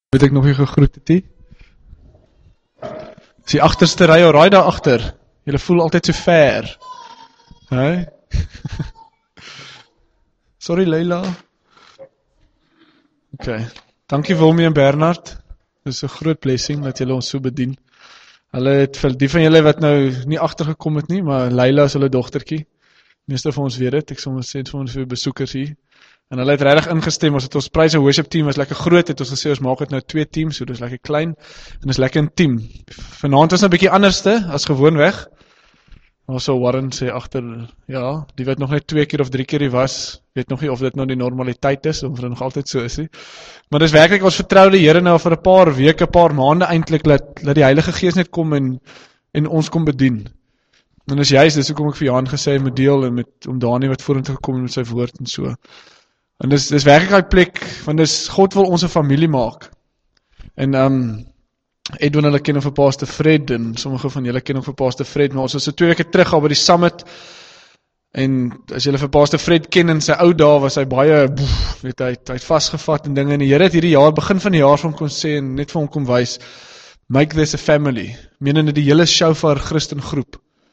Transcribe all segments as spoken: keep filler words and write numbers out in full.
Weet ek nog nie gegroet het nie. Is die agterste ry al raai daar agter. Julle voel altyd so ver. Hè? Sorry Leila. Ok. Dankie Wilmie en Bernard. Dit is 'n groot blessing dat julle ons so bedien. Hulle het vir die van julle wat nou nie agtergekom het nie, maar Leila is hulle dogtertjie. Meeste van ons weet dit. Ek sommer sê dit vir ons vir besoekers hier. En hulle het regtig ingestem, ons het ons praise and worship team was lekker groot, het ons gesê ons maak dit nou twee teams, so dis lekker klein, en dis lekker intiem. Vanaand was nou 'n bietjie anderste, as gewoonweg. Ons sou Warren sê agter, ja, die wat nog net twee keer of drie keer hier was, weet nog nie of dit nou die normaliteit is, of dit nog altyd so is nie. Maar dis werklik, ons vertrou die Here nou vir 'n paar weke, 'n paar maande eintlik, dat, dat die Heilige Gees net kom en, en ons kom bedien. En dis juist, dis hoekom ek vir Johan gesê, moet deel, en met, om Dani wat vorentoe gekom met sy woord en so. En dis, dis werklik die plek, want dis, God wil ons 'n familie maak. En um, Edwin hulle ken hom vir Pastor Fred, en sommige van julle ken hom vir Pastor Fred, maar ons was so twee weke terug al by die summit, en as julle vir Pastor Fred ken, in sy ou dae was hy baie, boef, weet hy, hy het vastgevat en dinge, en die Here het hierdie jaar, begin van die jaar van kon sê, en net vir hom kom wys, make this a family, menende die hele Shofar Christen groep.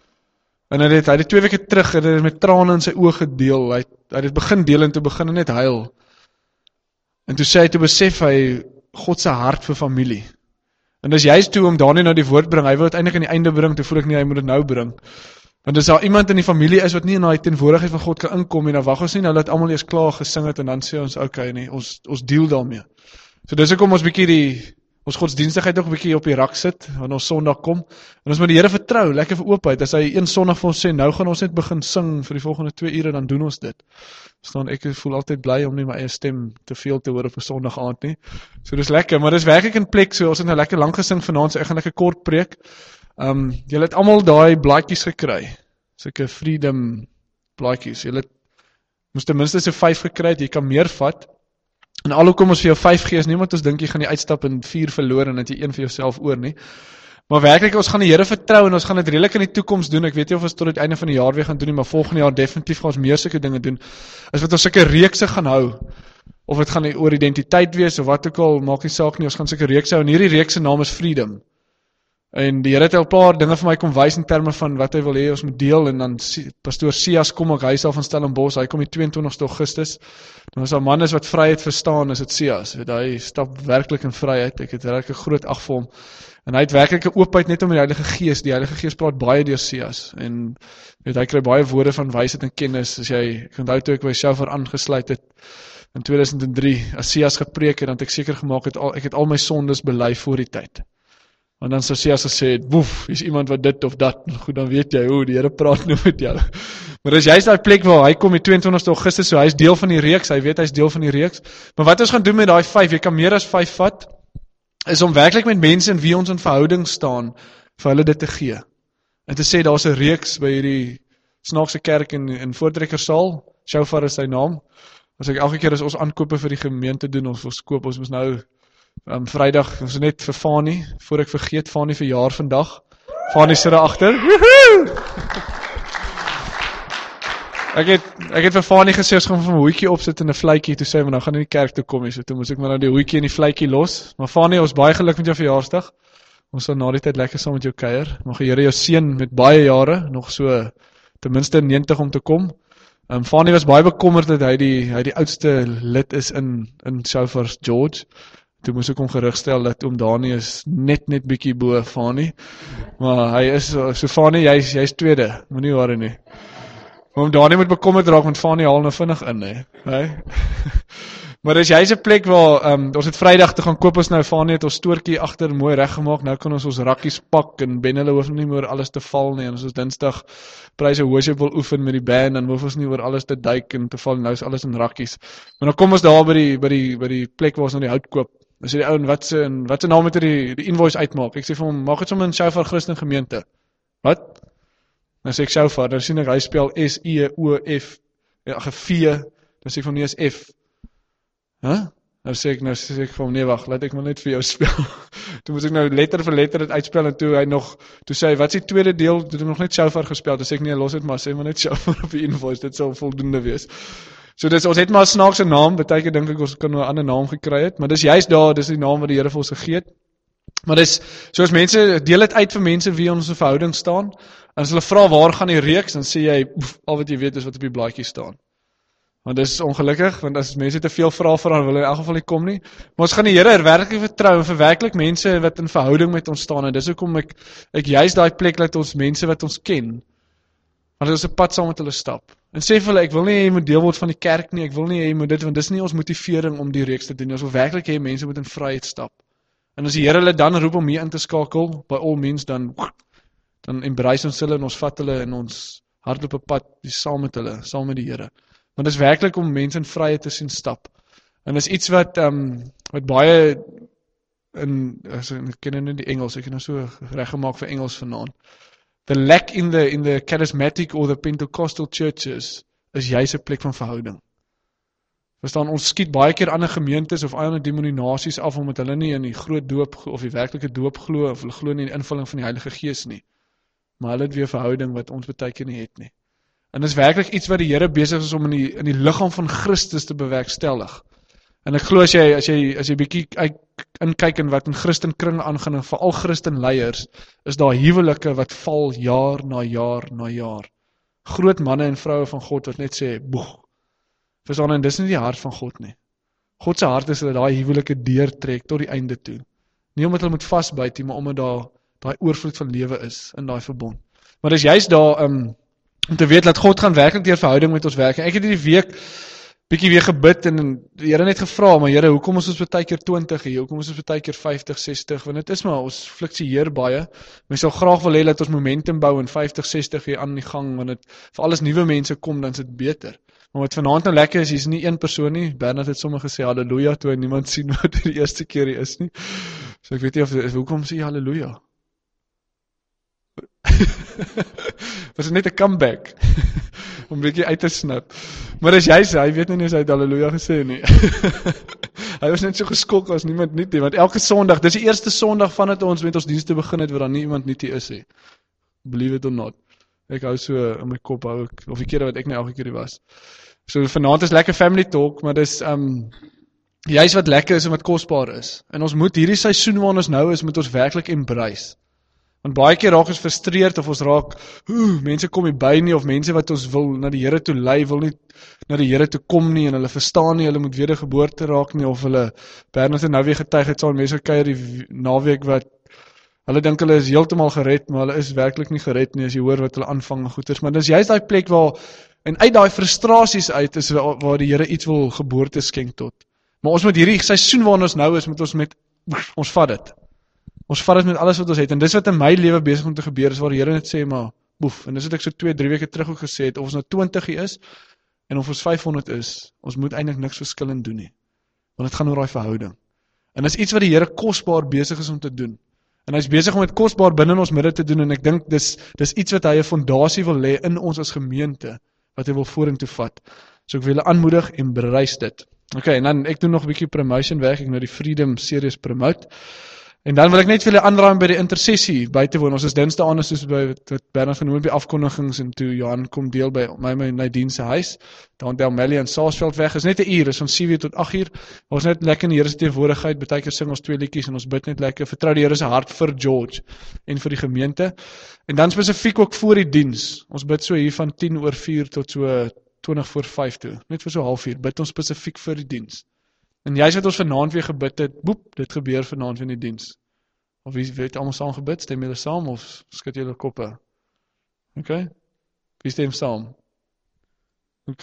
En hy het, hy het twee weke terug, hy het met trane in sy oë gedeel, hy, hy het begin deel en toe begin hy net huil. En toe sê hy, toe besef hy, God se hart vir familie. En dis juist toe om Dani nou die woord bring, hy wil het eintlik aan die einde bring, toe voel ek nie, hy moet dit nou bring. Want as daar iemand in die familie is, wat nie in die teenwoordigheid van God kan inkom, en dan wag ons nie, nou laat almal eers klaar gesing het, en dan sê ons, oké, okay, nee, ons, ons deal daarmee. So dis ook om ons bietjie die, ons godsdienstigheid ook 'n bietjie op die rak sit, wanneer ons Sondag kom, en ons moet die Here vertrou, lekker vir oopheid, as hy een Sondag vir ons sê, nou gaan ons net begin sing vir die volgende twee ure, dan doen ons dit. Staan, ek voel altyd bly om nie my eie stem te veel te hoor op 'n Sondag aand nie, so dis lekker, maar dis werklik in plek, so ons het nou lekker lank gesing vanaand, so ek gaan lekker kort preek. Um, julle het almal daai blaadjies gekry, sulke freedom blaadjies, julle moes ten minste so vyf gekry het, jy kan meer vat. En al hoekom ons vir jou vyf gee, is nie, want ons dink jy gaan die uitstap en vier verloor, en dat jy een vir jouself oor nie. Maar werklik, ons gaan die Here vertrou, en ons gaan dit redelik in die toekoms doen, ek weet nie of ons tot het einde van die jaar weer gaan doen nie, maar volgende jaar definitief gaan ons meer sulke dinge doen, as wat ons sulke reekse gaan hou, of het gaan oor identiteit wees, of wat ook al, maak nie saak nie, ons gaan sulke reekse hou, en hierdie reekse naam is Freedom. En die Here het al 'n paar dinge vir my kom wys in terme van wat hy wil hê ons moet deel, en dan pastoor Sias kom ook, hy is al van Stellenbosch, hy kom die tweeëntwintigste Augustus, en as 'n man is wat vryheid verstaan, is dit Sias, weet, hy stap werklik in vryheid, ek het regtig groot ag vir hom, en hy het werklik 'n oopheid net om die Heilige Gees, die Heilige Gees praat baie deur Sias, en weet, hy kry baie woorde van wysheid en kennis, as jy, ek onthou toe ek by Shofar aangesluit het, in twee duisend drie, as Sias gepreek het, dan het ek seker gemaak, het al, ek het al my sondes bely voor die tyd. En dan sou Sias gesê het, woef, is iemand wat dit of dat, goed, dan weet jy, hoe, die Here praat nou met jou. Maar dis juist daai plek waar hy kom die tweeëntwintigste Augustus, so hy is deel van die reeks, hy weet hy is deel van die reeks. Maar wat ons gaan doen met daai vyf, jy kan meer as vyf vat, is om werklik met mense in wie ons in verhouding staan, vir hulle dit te gee. En te sê, daar is 'n reeks by hierdie snaakse kerk in, in Voortrekkersaal, Shofar is sy naam, as ek elke keer as ons aankope vir die gemeente doen, ons, ons koop, ons moes nou, Um, Vrydag, ons net vir Fani, voor ek vergeet, Fani verjaar vandag. Fani sit daar agter. Ek het, ek het vir Fani gesê, ons gaan van 'n hoetjie opsit en 'n vletjie, toe sê hy, maar nou gaan nie die kerk toe kom nie, so toe moes ek maar nou die hoetjie en die vletjie los. Maar Fani, ons baie geluk met jou verjaarsdag. Ons sal na die tyd lekker saam met jou kuier. Mag die Here jou seën met baie jare, nog so ten minste negentig om te kom. Um, Fani was baie bekommerd dat hy die, hy die oudste lid is in, in Shofar's George. Toe moes ek hom gerigstel dat oom Dani is net net bietjie bo Fani, maar hy is, so Fani, jy is, jy is tweede, moenie worry nie. Oom Dani moet bekommerd raak, want Fani haal nou vinnig in, hè. Hey? Maar is jy is 'n plek waar, um, ons het Vrydag te gaan koop ons nou, Fani het ons stoortjie agter mooi reggemaak, nou kan ons ons rakkies pak, en Ben hulle hoef nie meer alles te val nie, en as ons Dinsdag praise and worship wil oefen met die band, dan hoef ons nie oor alles te duik en te val, nou is alles in rakkies. Maar dan kom ons daar by die, by die, by die plek waar ons nou die hout koop, dan sê die ou, en wat se wat se naam moet hy die, die invoice uitmaak? Ek sê vir hom, maak dit sommer in Shofar Christen gemeente. Wat? Dan sê ek Shofar, dan sien ek hy spel S E O F, ja, V, dan sê ek vir hom nie is F. Huh? Dan sê ek nou sê ek vir hom, nee wag, laat ek maar net vir jou spel. Toe moes ek nou letter vir letter dit uitspel, en toe hy nog, toe sê hy, wat is die tweede deel? Toe het hy nog net Shofar gespel, toe sê ek nee, los dit maar, sê maar net Shofar op die invoice, dit sal voldoende wees. So dis, ons het maar 'n snaakse naam, baie keer dink ek ons kan nou 'n ander naam gekry het, maar dis juist daar, dis die naam wat die Here vir ons gegee het. Maar dis, soos mense, deel dit uit vir mense wie ons 'n verhouding staan, en as hulle vra waar gaan die reeks, dan sê jy, pff, al wat jy weet is wat op die blaadjie staan. Want dis ongelukkig, want as mense te veel vra vir, dan wil hulle in elk geval nie kom nie. Maar ons gaan die Here werklik vertrou, en verwerklik mense wat in verhouding met ons staan, en dis hoekom ek, ek juist daai plek laat ons mense wat ons ken, want ons 'n pad saam met hulle stap. En sê vir hulle, ek wil nie hê jy moet deel word van die kerk nie, ek wil nie hê jy moet dit, want dis nie ons motivering om die reeks te doen, ons wil werklik hê mense moet in vryheid stap. En as die Here hulle dan roep om hier in te skakel, by all means, dan, dan embrace ons hulle, en ons vat hulle, en ons hardloop 'n pad, die saam met hulle, saam met die Here. Want dit is werklik om mense in vryheid te sien stap. En dis iets wat, um, wat baie, in, as, ek ken nou die Engels, ek het nou so reggemaak vir Engels vanaand. The lack in the, in the charismatic or the Pentecostal churches, is juist 'n plek van verhouding. Verstaan, ons skiet baie keer ander gemeentes of ander denominasies af, omdat hulle nie in die groot doop, of die werklike doop glo, of hulle glo nie in die invulling van die Heilige Gees nie. Maar hulle het weer verhouding wat ons baie keer nie het nie. En dit is werklik iets wat die Here besig is om in die, in die liggaam van Christus te bewerkstellig. En ek glo as jy, as jy, as jy bietjie inkyk in wat in Christenkringe aangaan, en veral Christenleiers, is daar huwelike wat val jaar na jaar na jaar. Groot manne en vroue van God wat net sê, boeg. Verstaan, en dis nie die hart van God nie. God se hart is dat daai huwelike deurtrek tot die einde toe. Nie omdat hulle moet vasbyt nie, maar omdat daar daai oorvloed van lewe is in daai verbond. Maar dis juist daar um, om te weet dat God gaan werklik deur verhouding met ons werk. En ek het hierdie week bietjie weer gebid en die Here net gevra, maar Here, hoekom is ons baie keer twintig hier? Hoekom is ons baie keer vyftig, sestig? Want dit is maar, ons fluksieer baie. Mens sal graag wil hê dat ons momentum bou in vyftig, sestig hier aan die gang, want dit vir alles nuwe mense kom, dan is dit beter. Maar wat vanaand nou lekker is, hier is nie een persoon nie. Bernard het sommer gesê halleluja toe en niemand sien wat dit die eerste keer hier is nie. So ek weet nie of hoekom sê jy halleluja? Was dit net 'n comeback om 'n bietjie uit te snap. Maar as jy sê, hy weet nie eens hy het halleluja gesê nie. Hy was net so geskok as niemand nie, want elke Sondag, dis die eerste Sondag vandat ons met ons dienste begin het, waar daar nie iemand nie is nie. Believe it or not. Ek hou so in my kop hou ek, of die kere wat ek nou elke keer was. So vanaand is lekker family talk, maar dis um juist wat lekker is en wat kosbaar is. En ons moet hierdie seisoen waar ons nou is, moet ons werklik embrace. Want baie keer raak ons frustreerd of ons raak, oeh, mense kom nie by nie, of mense wat ons wil na die Here toe lei, wil nie na die Here toe kom nie, en hulle verstaan nie, hulle moet wedergeboorte raak nie, of hulle, Bernard het nou weer getuig, het saam mense kuier die naweek wat, hulle dink hulle is heeltemal gered, maar hulle is werklik nie gered nie, as jy hoor wat hulle aanvang en goeders, maar dis juist daai plek waar, en uit daai frustrasies uit, is waar, waar die Here iets wil geboorte skenk tot. Maar ons moet hierdie seisoen waar ons nou is, moet ons met, ons vat dit. Ons vat dit met alles wat ons het, en dis wat in my lewe besig om te gebeur, is waar die Here net sê, maar, boef, en dis wat ek so twee, drie weke terug ook gesê het, of ons nou twintig is, en of ons vyfhonderd is, ons moet eintlik niks verskillend doen nie, want het gaan oor daai verhouding. En dis iets wat die Here kosbaar besig is om te doen, en hy is besig om dit kosbaar binne in ons midde te doen, en ek dink, dis, dis iets wat hy 'n fondasie wil lê in ons as gemeente, wat hy wil vorentoe vat. So ek wil julle aanmoedig en bereis dit. Ok, en dan, ek doen nog 'n bietjie promotion weg, ek nou die Freedom Series promote, en dan wil ek net vir julle aanraai by die intersessie by te woon. Ons is dinsdae aan, soos by wat Bernard genoem het, by afkondigings, en toe Johan kom deel by my my Nadine se huis, daar in Delmelia in Saasveld weg, is net 'n uur, is van sewe uur tot agt uur, ons net lekker in die Here se teenwoordigheid, baie keer sing ons twee liedjies, en ons bid net lekker, vertrou die Here se hart vir George, en vir die gemeente, en dan spesifiek ook voor die diens, ons bid so hier van tien oor vier tot so twintig voor vyf toe, net vir so half uur, bid ons spesifiek vir die diens. En juist wat ons vanaand weer gebid het, boep, dit gebeur vanaand in die diens. Of wie het allemaal saam gebid? Stem julle saam of skud julle koppe? Ok? Wie stem saam? Ok.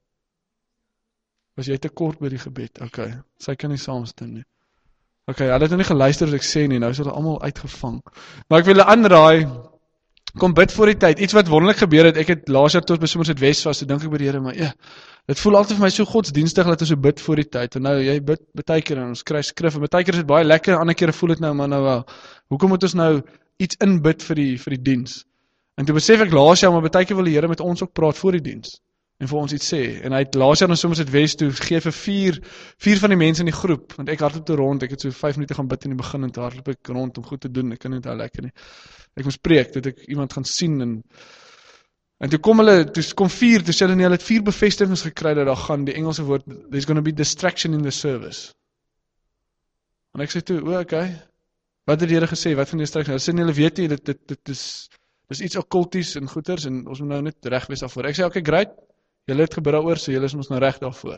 Was jy te kort by die gebed? Ok. Sy kan nie saamstem nie. Ok, hulle het nou nie geluister wat ek sê nie, nou is hulle allemaal uitgevang. Maar ek wil hulle aanraai, kom bid voor die tyd, iets wat wonderlik gebeur het, ek het laas jaar tot by Somerset West was, so dink ek by die Here, maar ja, dit voel altyd vir my so godsdienstig, dat ons so bid voor die tyd, en nou, jy bid baie keer, en ons kry skrif, en baie keer is dit baie lekker, ander keer voel dit nou, maar nou wel, hoekom moet ons nou iets inbid vir die, vir die diens? En toe besef ek laas jaar, maar baie keer wil die Here met ons ook praat voor die diens, en vir ons iets sê, en hy het laas jaar in Somerset West toe, gee vir vier, vier van die mense in die groep, want ek hardloop toe rond, ek het so vyf minute gaan bid in die begin, en toe hardloop ek rond om goed te doen, ek kan nie daar lekker nie, ek moes preek, dat ek iemand gaan sien, en En toe kom hulle, toe kom vier, toe sê hulle nie, hulle het vier bevestigings gekry dat daar gaan, die Engelse woord, there's going to be distraction in the service. En ek sê toe, o, okay, wat het die Here gesê, wat van die distraction? Hulle sê nie, hulle weet nie, dit, dit, dit is, dit is iets okkulties en goeters, en ons moet nou net reg wees daarvoor. Ek sê, okay, great, julle het gebid daaroor, so julle is ons nou reg daarvoor.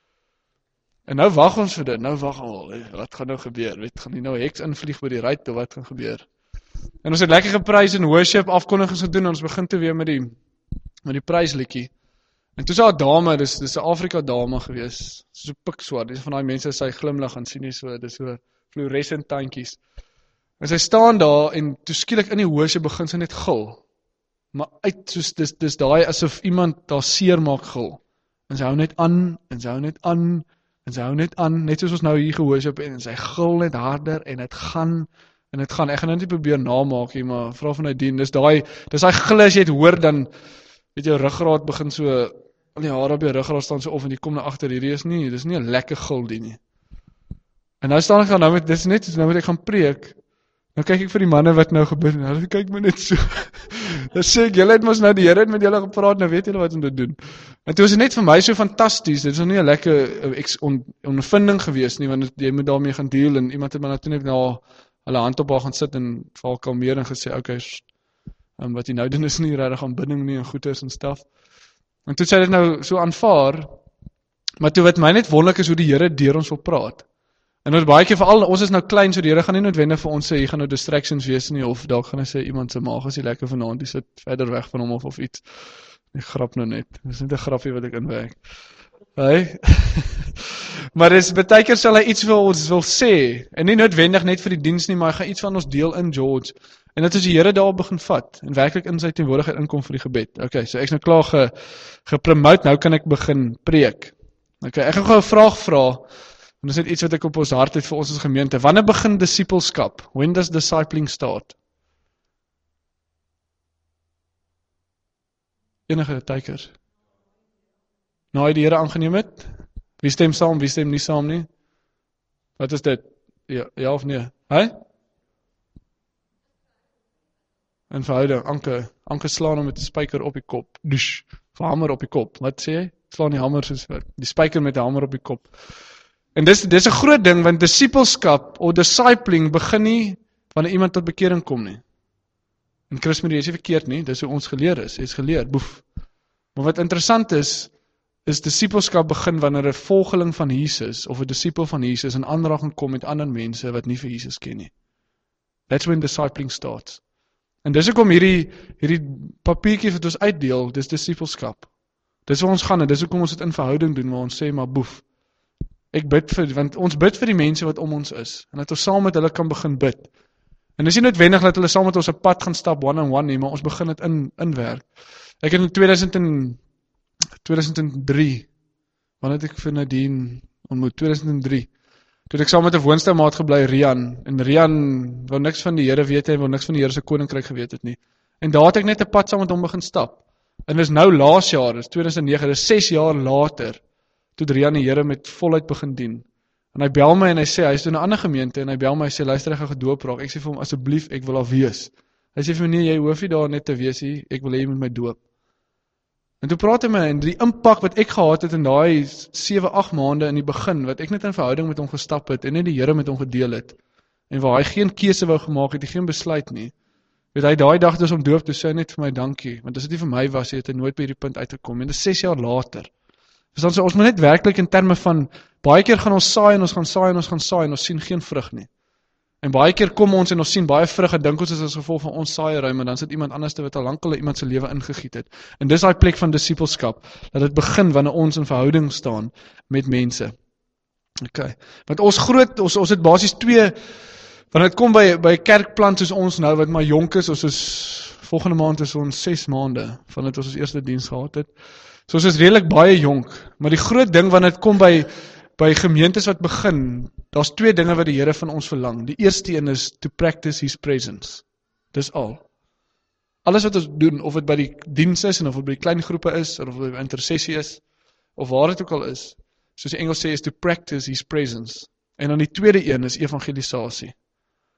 En nou wag ons vir dit, nou wag al, wat gaan nou gebeur? Weet, gaan die nou heks invlieg by die ruit, of wat gaan gebeur? En ons het lekker geprys en worship, afkondigings gedoen, en ons begin toe weer met die, met die prysliedjie. En toe is daar 'n dame, dis dis 'n Afrika dame gewees, so pikswart, dis van daai mense, sy glimlag gaan sien nie so, dis so fluorescent tandjies. En sy staan daar, en toe skielik in die worship begin sy net gil. Maar uit, soos, dis, dis daai asof iemand daar seer maak gil. En sy hou net aan, en sy hou net aan, en sy hou net aan, net soos ons nou hier gehoorship, en sy gil net harder, en het gaan, en het gaan, ek gaan nou nie probeer namaak nie, maar vra van Nadine, dis daai, dis daai gil as jy het hoor, dan, weet jou ruggraat begin so, al die hare op jou ruggraat staan so of, en die kom na agter, hierdie is nie, dis nie 'n lekker gil die nie. En nou staan ek gaan, nou met, dis net, nou moet ek gaan preek, nou kyk ek vir die manne wat nou gebeur, en hulle kyk my net so, dan sê ek, julle het mos nou, die Here het met julle gepraat, nou weet julle wat om te doen. En toe is dit net vir my so fantasties, dit is nog nie 'n lekker on, ondervinding gewees nie, want jy moet daarmee gaan deel, en iemand het my natuurlijk na hulle hand op haar gaan sit, en val kalmeer en gesê, okay, um, wat jy nou doen is nie regtig aanbidding nie, en goeders en staf. En toe sê dit nou so aanvaar, maar toe wat my net wonderlik is, hoe die Here deur ons wil praat. En ons baie keer, veral, ons is nou klein, so die Here gaan nie noodwendig vir ons sê, jy gaan nou distractions wees nie, of dalk gaan hy sê, iemand se maag is nie lekker vanaand, die sit verder weg van hom, of, of iets. Ek grap nou net, dit is net 'n grapie wat ek inwerk. Hey? Maar dis, baie keer sal hy iets wil ons wil sê, en nie noodwendig net vir die diens nie, maar hy gaan iets van ons deel in George, en dit is die Here daar begin vat, en werklik in sy teenwoordigheid inkom vir die gebed. Okay, so ek is nou klaar ge, gepromote, nou kan ek begin preek. Okay, ek gaan gou 'n vraag vra, en dis net iets wat ek op ons hart het vir ons as gemeente. Wanneer begin discipleskap? When does discipling start? Enige tykers? Nou hy die Here aangeneem het? Wie stem saam, wie stem nie saam nie? Wat is dit? Ja, ja of nee? Hè? In verhouding, Anke, Anke slaan hom met 'n spyker op die kop. Dush, of hamer op die kop. Wat sê jy? Slaan die hamer soos wat? Die spyker met 'n hamer op die kop. En dis dis 'n groot ding, want disipelskap of discipling begin nie wanneer iemand tot bekering kom nie. En Christus, jy is nie verkeerd nie, dis hoe ons geleer is, jy is geleer, boef. Maar wat interessant is, is disipelskap begin wanneer 'n volgeling van Jesus, of 'n disipel van Jesus, in aanraking kom met ander mense wat nie vir Jesus ken nie. That's when discipling starts. En dis hoekom hierdie, hierdie papiertjies wat ons uitdeel, dis disipelskap. Dis waar ons gaan, en dis hoekom ons dit in verhouding doen, waar ons sê, maar boef, ek bid vir, want ons bid vir die mense wat om ons is, en dat ons saam met hulle kan begin bid. En dis nie noodwendig dat hulle saam met ons 'n pad gaan stap one on one nie, maar ons begin dit in inwerk. Ek het in tweeduisend en drie, wanneer het ek vir Nadine ontmoet, tweeduisend en drie, toe ek saam met 'n woonstelmaat gebly, Rian, en Rian wou niks van die Here weet, hy wou niks van die Here se koninkryk geweet het nie. En daar het ek net 'n pad saam met hom begin stap. En dis nou laas jaar, dis tweeduisend en nege, dis ses jaar later, toe Rian die Here met volheid begin dien. En hy bel my en hy sê, hy is toe in 'n ander gemeente, en hy bel my en hy sê, luister, ek gaan gedoop raak. Ek sê vir hom, asseblief, ek wil daar wees. Hy sê vir my, nee, jy hoef nie daar net te wees nie, ek wil hê jy moet my doop. En toe praat hy my, en die impak wat ek gehad het in daai sewe, agt maande in die begin, wat ek net in verhouding met hom gestap het, en net die Here met hom gedeel het, en waar hy geen keuse wou gemaak het, hy geen besluit nie, weet hy, daai dag dus om doop, toe sê hy net vir my dankie, want as dit nie vir my was, het hy nooit by hierdie punt uitgekom, en dit is ses jaar later. Dus dan sê, ons moet net werklik in terme van, baie keer gaan ons saai, en ons gaan saai, en ons gaan saai, en ons sien geen vrug nie. En baie keer kom ons en ons sien baie vrug, en dink ons is as gevolg van ons saaiery, maar dan sit iemand anders te wat al lank hulle iemand se lewe ingegiet het. En dis daai plek van disipelskap, dat dit begin wanneer ons in verhouding staan met mense. Okay. Want ons groot, ons, ons het basies twee, wanneer dit kom by, by kerkplant soos ons nou, wat maar jonk is, ons is, volgende maand is ons ses maande, van dit ons ons eerste diens gehad het. So ons is redelik baie jonk, maar die groot ding wanneer dit kom by, by gemeentes wat begin, daar's twee dinge wat die Here van ons verlang. Die eerste een is to practice His presence. Dis al. Alles wat ons doen, of dit by die diens is, en of dit by die klein groepe is, of dit by intersessie is, of waar dit ook al is, soos die Engels sê, is to practice His presence. En dan die tweede een is evangelisasie.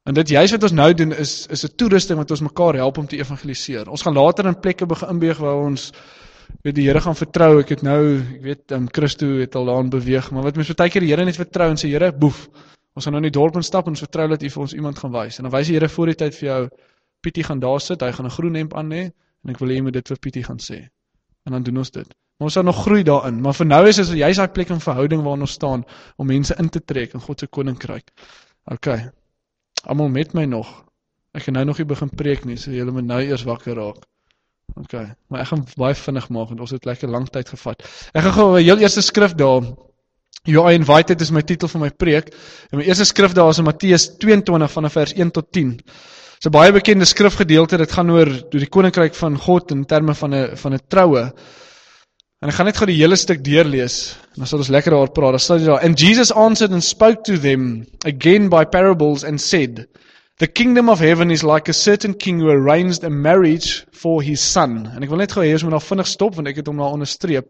En dit juist wat ons nou doen is is 'n toerusting wat ons mekaar help om te evangeliseer. Ons gaan later in plekke begin inbeweeg waar ons weet die Here gaan vertrou. Ek het nou, ek weet, um, Christo het al daarin beweeg, maar wat mens baie keer die Here net vertrou en sê, Here, boef, ons gaan nou in die dorp instap en ons vertrou dat U vir ons iemand gaan wys. En dan wys die Here voor die tyd vir jou, Pietie gaan daar sit, hy gaan 'n groen hemp aan hê, en ek wil hê jy moet dit vir Pietie gaan sê. En dan doen ons dit. Maar ons sal nog groei daarin. Maar vir nou is dit juist daai plek in verhouding waar ons staan om mense in te trek in God se koninkryk. OK. Almal met my nog. Ek gaan nou nog nie begin preek nie, so julle moet nou eers wakker raak. OK. Maar ek gaan baie vinnig maak want ons het lekker lang tyd gevat. Ek gaan gou 'n heel eerste skrif daar. You are invited is my titel van my preek. En my eerste skrif daar is in Matteus tweeëntwintig vanaf vers een tot tien. Dit is 'n baie bekende skrifgedeelte. Dit gaan oor deur die koninkryk van God in terme van 'n van 'n troue. En ek gaan net gou die hele stuk deurlees, en dan sal ons lekker daaroor praat. Daar staan daar, And Jesus answered and spoke to them again by parables and said, The kingdom of heaven is like a certain king who arranged a marriage for his son. En ek wil net gou hê ons moet nou vinnig stop, want ek het hom nou onderstreep.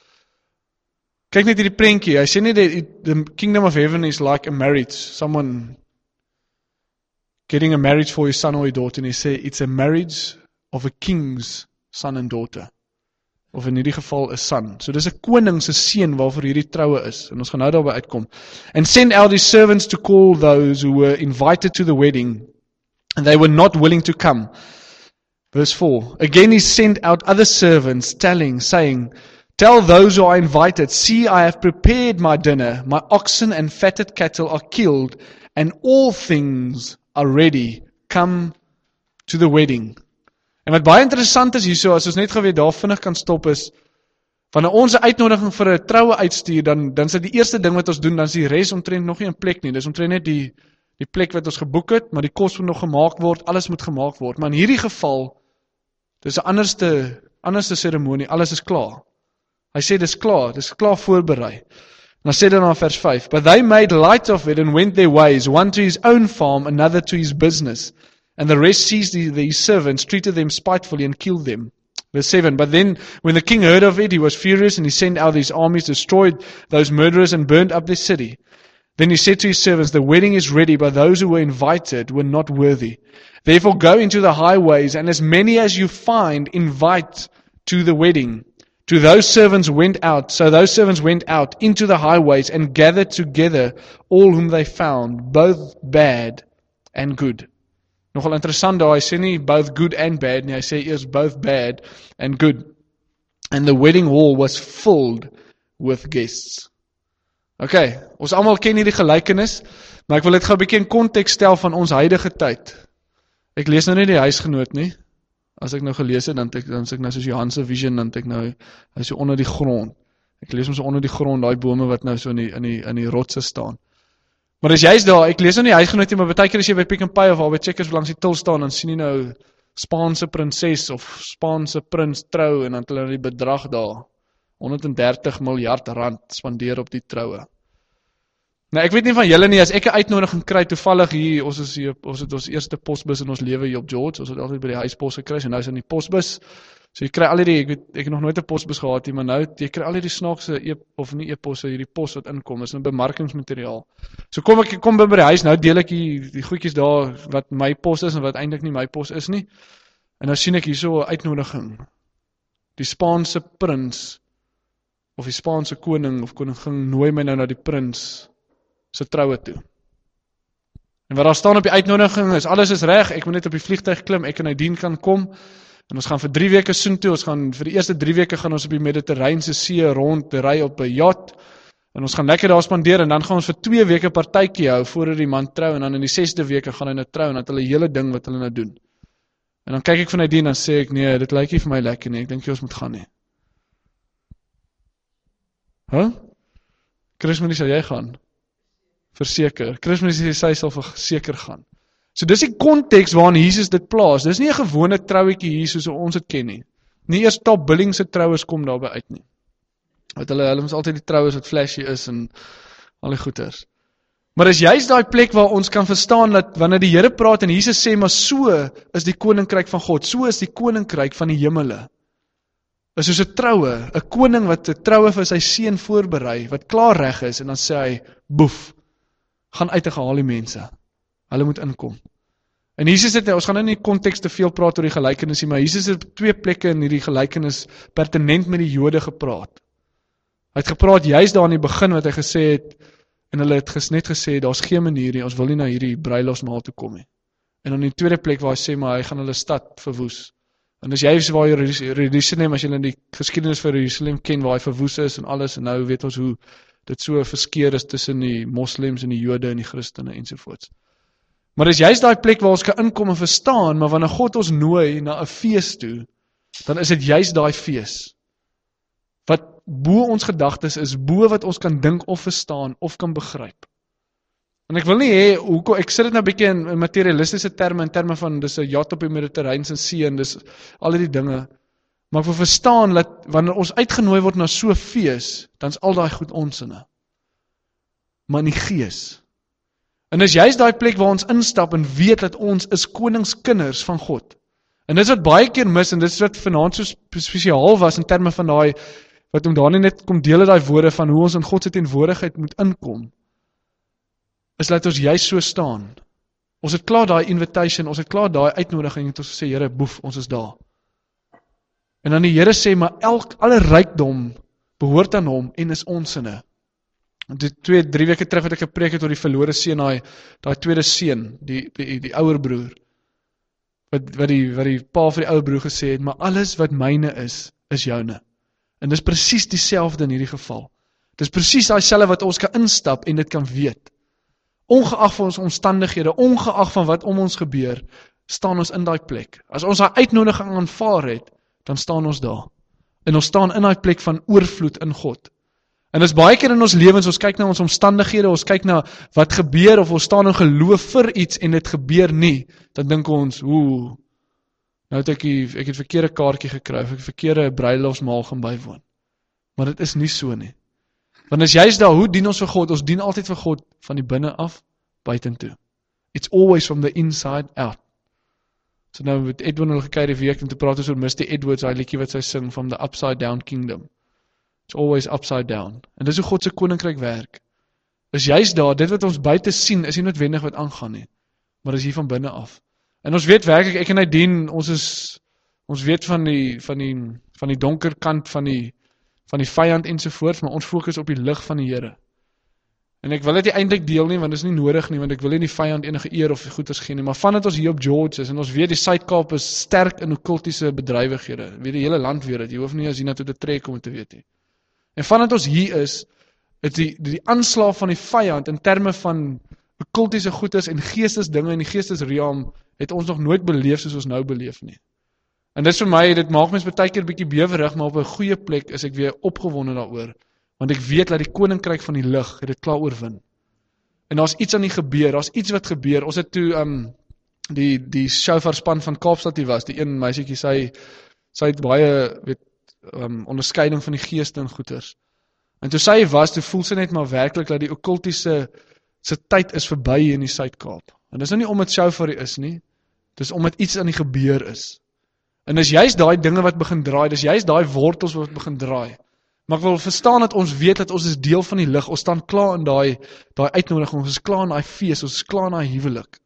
Kyk net hierdie prentjie, hy sê nie the, the kingdom of heaven is like a marriage, someone getting a marriage for his son or his daughter, en hy sê, it's a marriage of a king's son and daughter. Of in hierdie geval 'n son. So dis 'n koning se seun waarvoor hierdie troue is. En ons gaan nou daarby uitkom. And send out his servants to call those who were invited to the wedding, and they were not willing to come. Verse four. Again he sent out other servants, telling, saying, Tell those who are invited, see, I have prepared my dinner. My oxen and fatted cattle are killed, and all things are ready. Come to the wedding. En wat baie interessant is hierso, as ons net gou weer daar vinnig kan stop is, wanneer ons 'n uitnodiging vir 'n troue uitstuur, dan dan is dit die eerste ding wat ons doen, dan is die res omtrent nog nie 'n plek nie. Dis omtrent net die die plek wat ons geboek het, maar die kos moet nog gemaak word, alles moet gemaak word. Maar in hierdie geval, dis 'n anderste anderste seremonie, alles is klaar. Hy sê dis klaar, dis klaar voorberei. En dan sê dit dan in vers vyf, But they made light of it and went their ways, one to his own farm, another to his business. And the rest seized the, the servants, treated them spitefully, and killed them. Verse seven, But then, when the king heard of it, he was furious, and he sent out his armies, destroyed those murderers, and burned up their city. Then he said to his servants, The wedding is ready, but those who were invited were not worthy. Therefore go into the highways, and as many as you find, invite to the wedding. To those servants went out, so those servants went out into the highways, and gathered together all whom they found, both bad and good. Nogal interessant daar, hy sê nie both good and bad nie, hy sê eers both bad and good. And the wedding hall was filled with guests. Okay, ons almal ken hierdie gelykenis, maar ek wil dit gou 'n bietjie in konteks stel van ons huidige tyd. Ek lees nou nie die huisgenoot nie. As ek nou gelees het, dan het ek, dan is ek nou soos Johan se vision, dan het ek nou, hy is so onder die grond. Ek lees hom so onder die grond, daai bome wat nou so in die, in die, in die rotse staan. Maar as jy is daar, ek lees nou nie huisgenoot nie, maar baie keer as jy by Pick n Pay of al by Checkers langs die til staan, dan sien jy nou Spaanse prinses of Spaanse prins trou, en dan het hulle die bedrag daar, honderddertig miljard rand spandeer op die troue. Nou ek weet nie van julle nie, as ek 'n uitnodiging kry toevallig hier, ons is hier, ons het ons eerste posbus in ons lewe hier op George, ons het altyd by die huispos gekry, en nou is in die posbus, so jy kry al die, ek weet, ek het nog nooit 'n posbus gehad nie, maar nou, jy kry al die snaakse, e of nie e-posse, hierdie pos wat inkom, is 'n bemarkingsmateriaal. So kom ek, kom by by die huis, nou deel ek die, die goedjies daar, wat my pos is, en wat eintlik nie my pos is nie, en nou sien ek hier so 'n uitnodiging, die Spaanse prins, of die Spaanse koning, of koningin, nooi my nou na die prins, se troue toe. En wat daar staan op die uitnodiging is, alles is reg, ek moet net op die vliegtuig klim, ek en Nadine kan kom, en ons gaan vir drie weke soontoe, ons gaan vir die eerste drie weke gaan ons op die Mediterrane see rond, ry op 'n yacht, en ons gaan lekker daar spandeer, en dan gaan ons vir twee weke partytjie hou, voordat die man trou, en dan in die sesde weke gaan hy nou trou, en dan het hulle hele ding wat hulle nou doen. En dan kyk ek vir Nadine, en sê ek, nee, dit lyk nie vir my lekker nie, ek dink jy ons moet gaan nie. Huh? Chris, moet nie, sal jy gaan? Verseker. Christus sê sy sal verseker gaan. So dis die konteks waarin Jesus dit plaas. Dis nie 'n gewone trouetjie hier soos ons dit ken nie. Nie eers top billing se troues kom daarby uit nie. Wat hulle hulle ons altyd die troues wat flashy is en al die goeters. Maar is juist daai plek waar ons kan verstaan dat wanneer die Here praat en Jesus sê maar so is die koninkryk van God, so is die koninkryk van die hemele. Is soos 'n troue, 'n koning wat 'n troue vir sy seun voorberei, wat klaar reg is en dan sê hy, boef, gaan uit en gehaal die mense. Hulle moet inkom. En Jesus het, ons gaan nou nie in die konteks te veel praat oor die gelykenis nie, maar Jesus het op twee plekke in hierdie gelykenis pertinent met die Jode gepraat. Hy het gepraat juist daar in die begin wat hy gesê het, en hulle het ges, net gesê, daar's geen manier nie, ons wil nie na hierdie bruilofsmaal toe kom nie. En dan in die tweede plek waar hy sê, maar hy gaan hulle stad verwoes. En as jy waar Jerusalem, as jy die geskiedenis van Jerusalem ken, waar hy verwoes is en alles, en nou weet ons hoe dit so verskeer is tussen die moslems en die Jode en die Christene ensovoorts. Maar dis juist daai plek waar ons kan inkom en verstaan, maar wanneer God ons nooi na 'n fees toe, dan is dit juist daai fees. Wat bo ons gedagtes is, bo wat ons kan dink of verstaan of kan begryp. En ek wil nie hê, hoekom, ek sit dit nou 'n bietjie in, in materialistiese terme, in terme van, dis 'n yacht op die Mediterrane See, en dis al die dinge, maar ek wil verstaan, dat wanneer ons uitgenooi word na so 'n fees, dan is al daai goed onsinne. Maar in die gees. En dis juist daai plek waar ons instap en weet dat ons is koningskinders van God. En dis wat baie keer mis, en dis wat vanaand so spesiaal was, in terme van daai, wat om daar net kom deel daai woorde van hoe ons in God se teenwoordigheid moet inkom, is dat ons juist so staan. Ons het klaar daai invitation, ons het klaar daai uitnodiging, en ons sê, Here, boef, ons is daar. En dan die Here sê, maar elk, alle rykdom behoort aan hom, en is onsinne. En die twee, drie weke terug het ek gepreek het oor die verlore seun, daai, daai tweede seun, die, die, die ouer broer, wat, wat, die, wat die pa vir die ouer broer gesê het, maar alles wat myne is, is joune. En dis presies dieselfde in hierdie geval. Dis presies daai selfe wat ons kan instap en dit kan weet. Ongeag van ons omstandighede, ongeag van wat om ons gebeur, staan ons in daai plek. As ons daai uitnodiging aanvaar het, dan staan ons daar. En ons staan in daai plek van oorvloed in God. En dis baie keer in ons lewens, ons kyk na ons omstandighede, ons kyk na wat gebeur, of ons staan in geloof vir iets en dit gebeur nie, dan dink ons, oeh, nou het ek, die, ek het verkeerde kaartjie gekry, of ek verkeerde bruilofsmaal gaan bywoon. Maar dit is nie so nie. Want as jy's daar, hoe dien ons vir God? Ons dien altyd vir God van die binne af, buitentoe. It's always from the inside out. So nou met Edwin hulle gekyk die week, en toe praat ons oor Misty Edwards, hy liedjie wat sy sing, from the upside down kingdom. It's always upside down. En dis hoe God se koninkryk werk. Is juist daar, dit wat ons buite sien, is nie noodwendig wat aangaan nie, maar is hier van binne af. En ons weet werklik, ek en hy dien, ons is, ons weet van die, van die, van die donker kant van die, van die vyand ensovoorts, maar ons fokus op die lig van die Here. En ek wil dit nie eintlik deel nie, want dit is nie nodig nie, want ek wil nie die vyand enige eer of goeders gee nie, maar vandat ons hier op George is, en ons weet die Suid-Kaap is sterk in okkultiese bedrywighede, weet die hele land weet dit, jy hoef nie as hier na toe te trek om te weet nie. En vandat ons hier is, is die, die aanslag van die vyand, in terme van okkultiese goeders en geestesdinge en die geestesrealm, het ons nog nooit beleef soos ons nou beleef nie. En dit is vir my, dit maak mens baie keer 'n bietjie bewerig, maar op 'n goeie plek is ek weer opgewonde daaroor, want ek weet dat die koninkryk van die lig het dit klaar oorwin. En daar's iets aan die gebeur, daar's iets wat gebeur. Ons het toe um, die die shofarspan van Kaapstad hier was, die een meisietjie, sy sy het baie weet um, onderskeiding van die geeste en goeters. En toe sy was, toe voel sy net maar werklik dat die okkultiese se tyd is verby in die Suid-Kaap. En dis nou nie omdat shofar is nie, dis omdat iets aan die gebeur is. En dis juist daai dinge wat begin draai, dis juist daai wortels wat begin draai. Maar ek wil verstaan dat ons weet dat ons is deel van die lig, ons staan klaar in daai daai uitnodiging, ons is klaar in daai fees, ons is klaar in daai huwelik.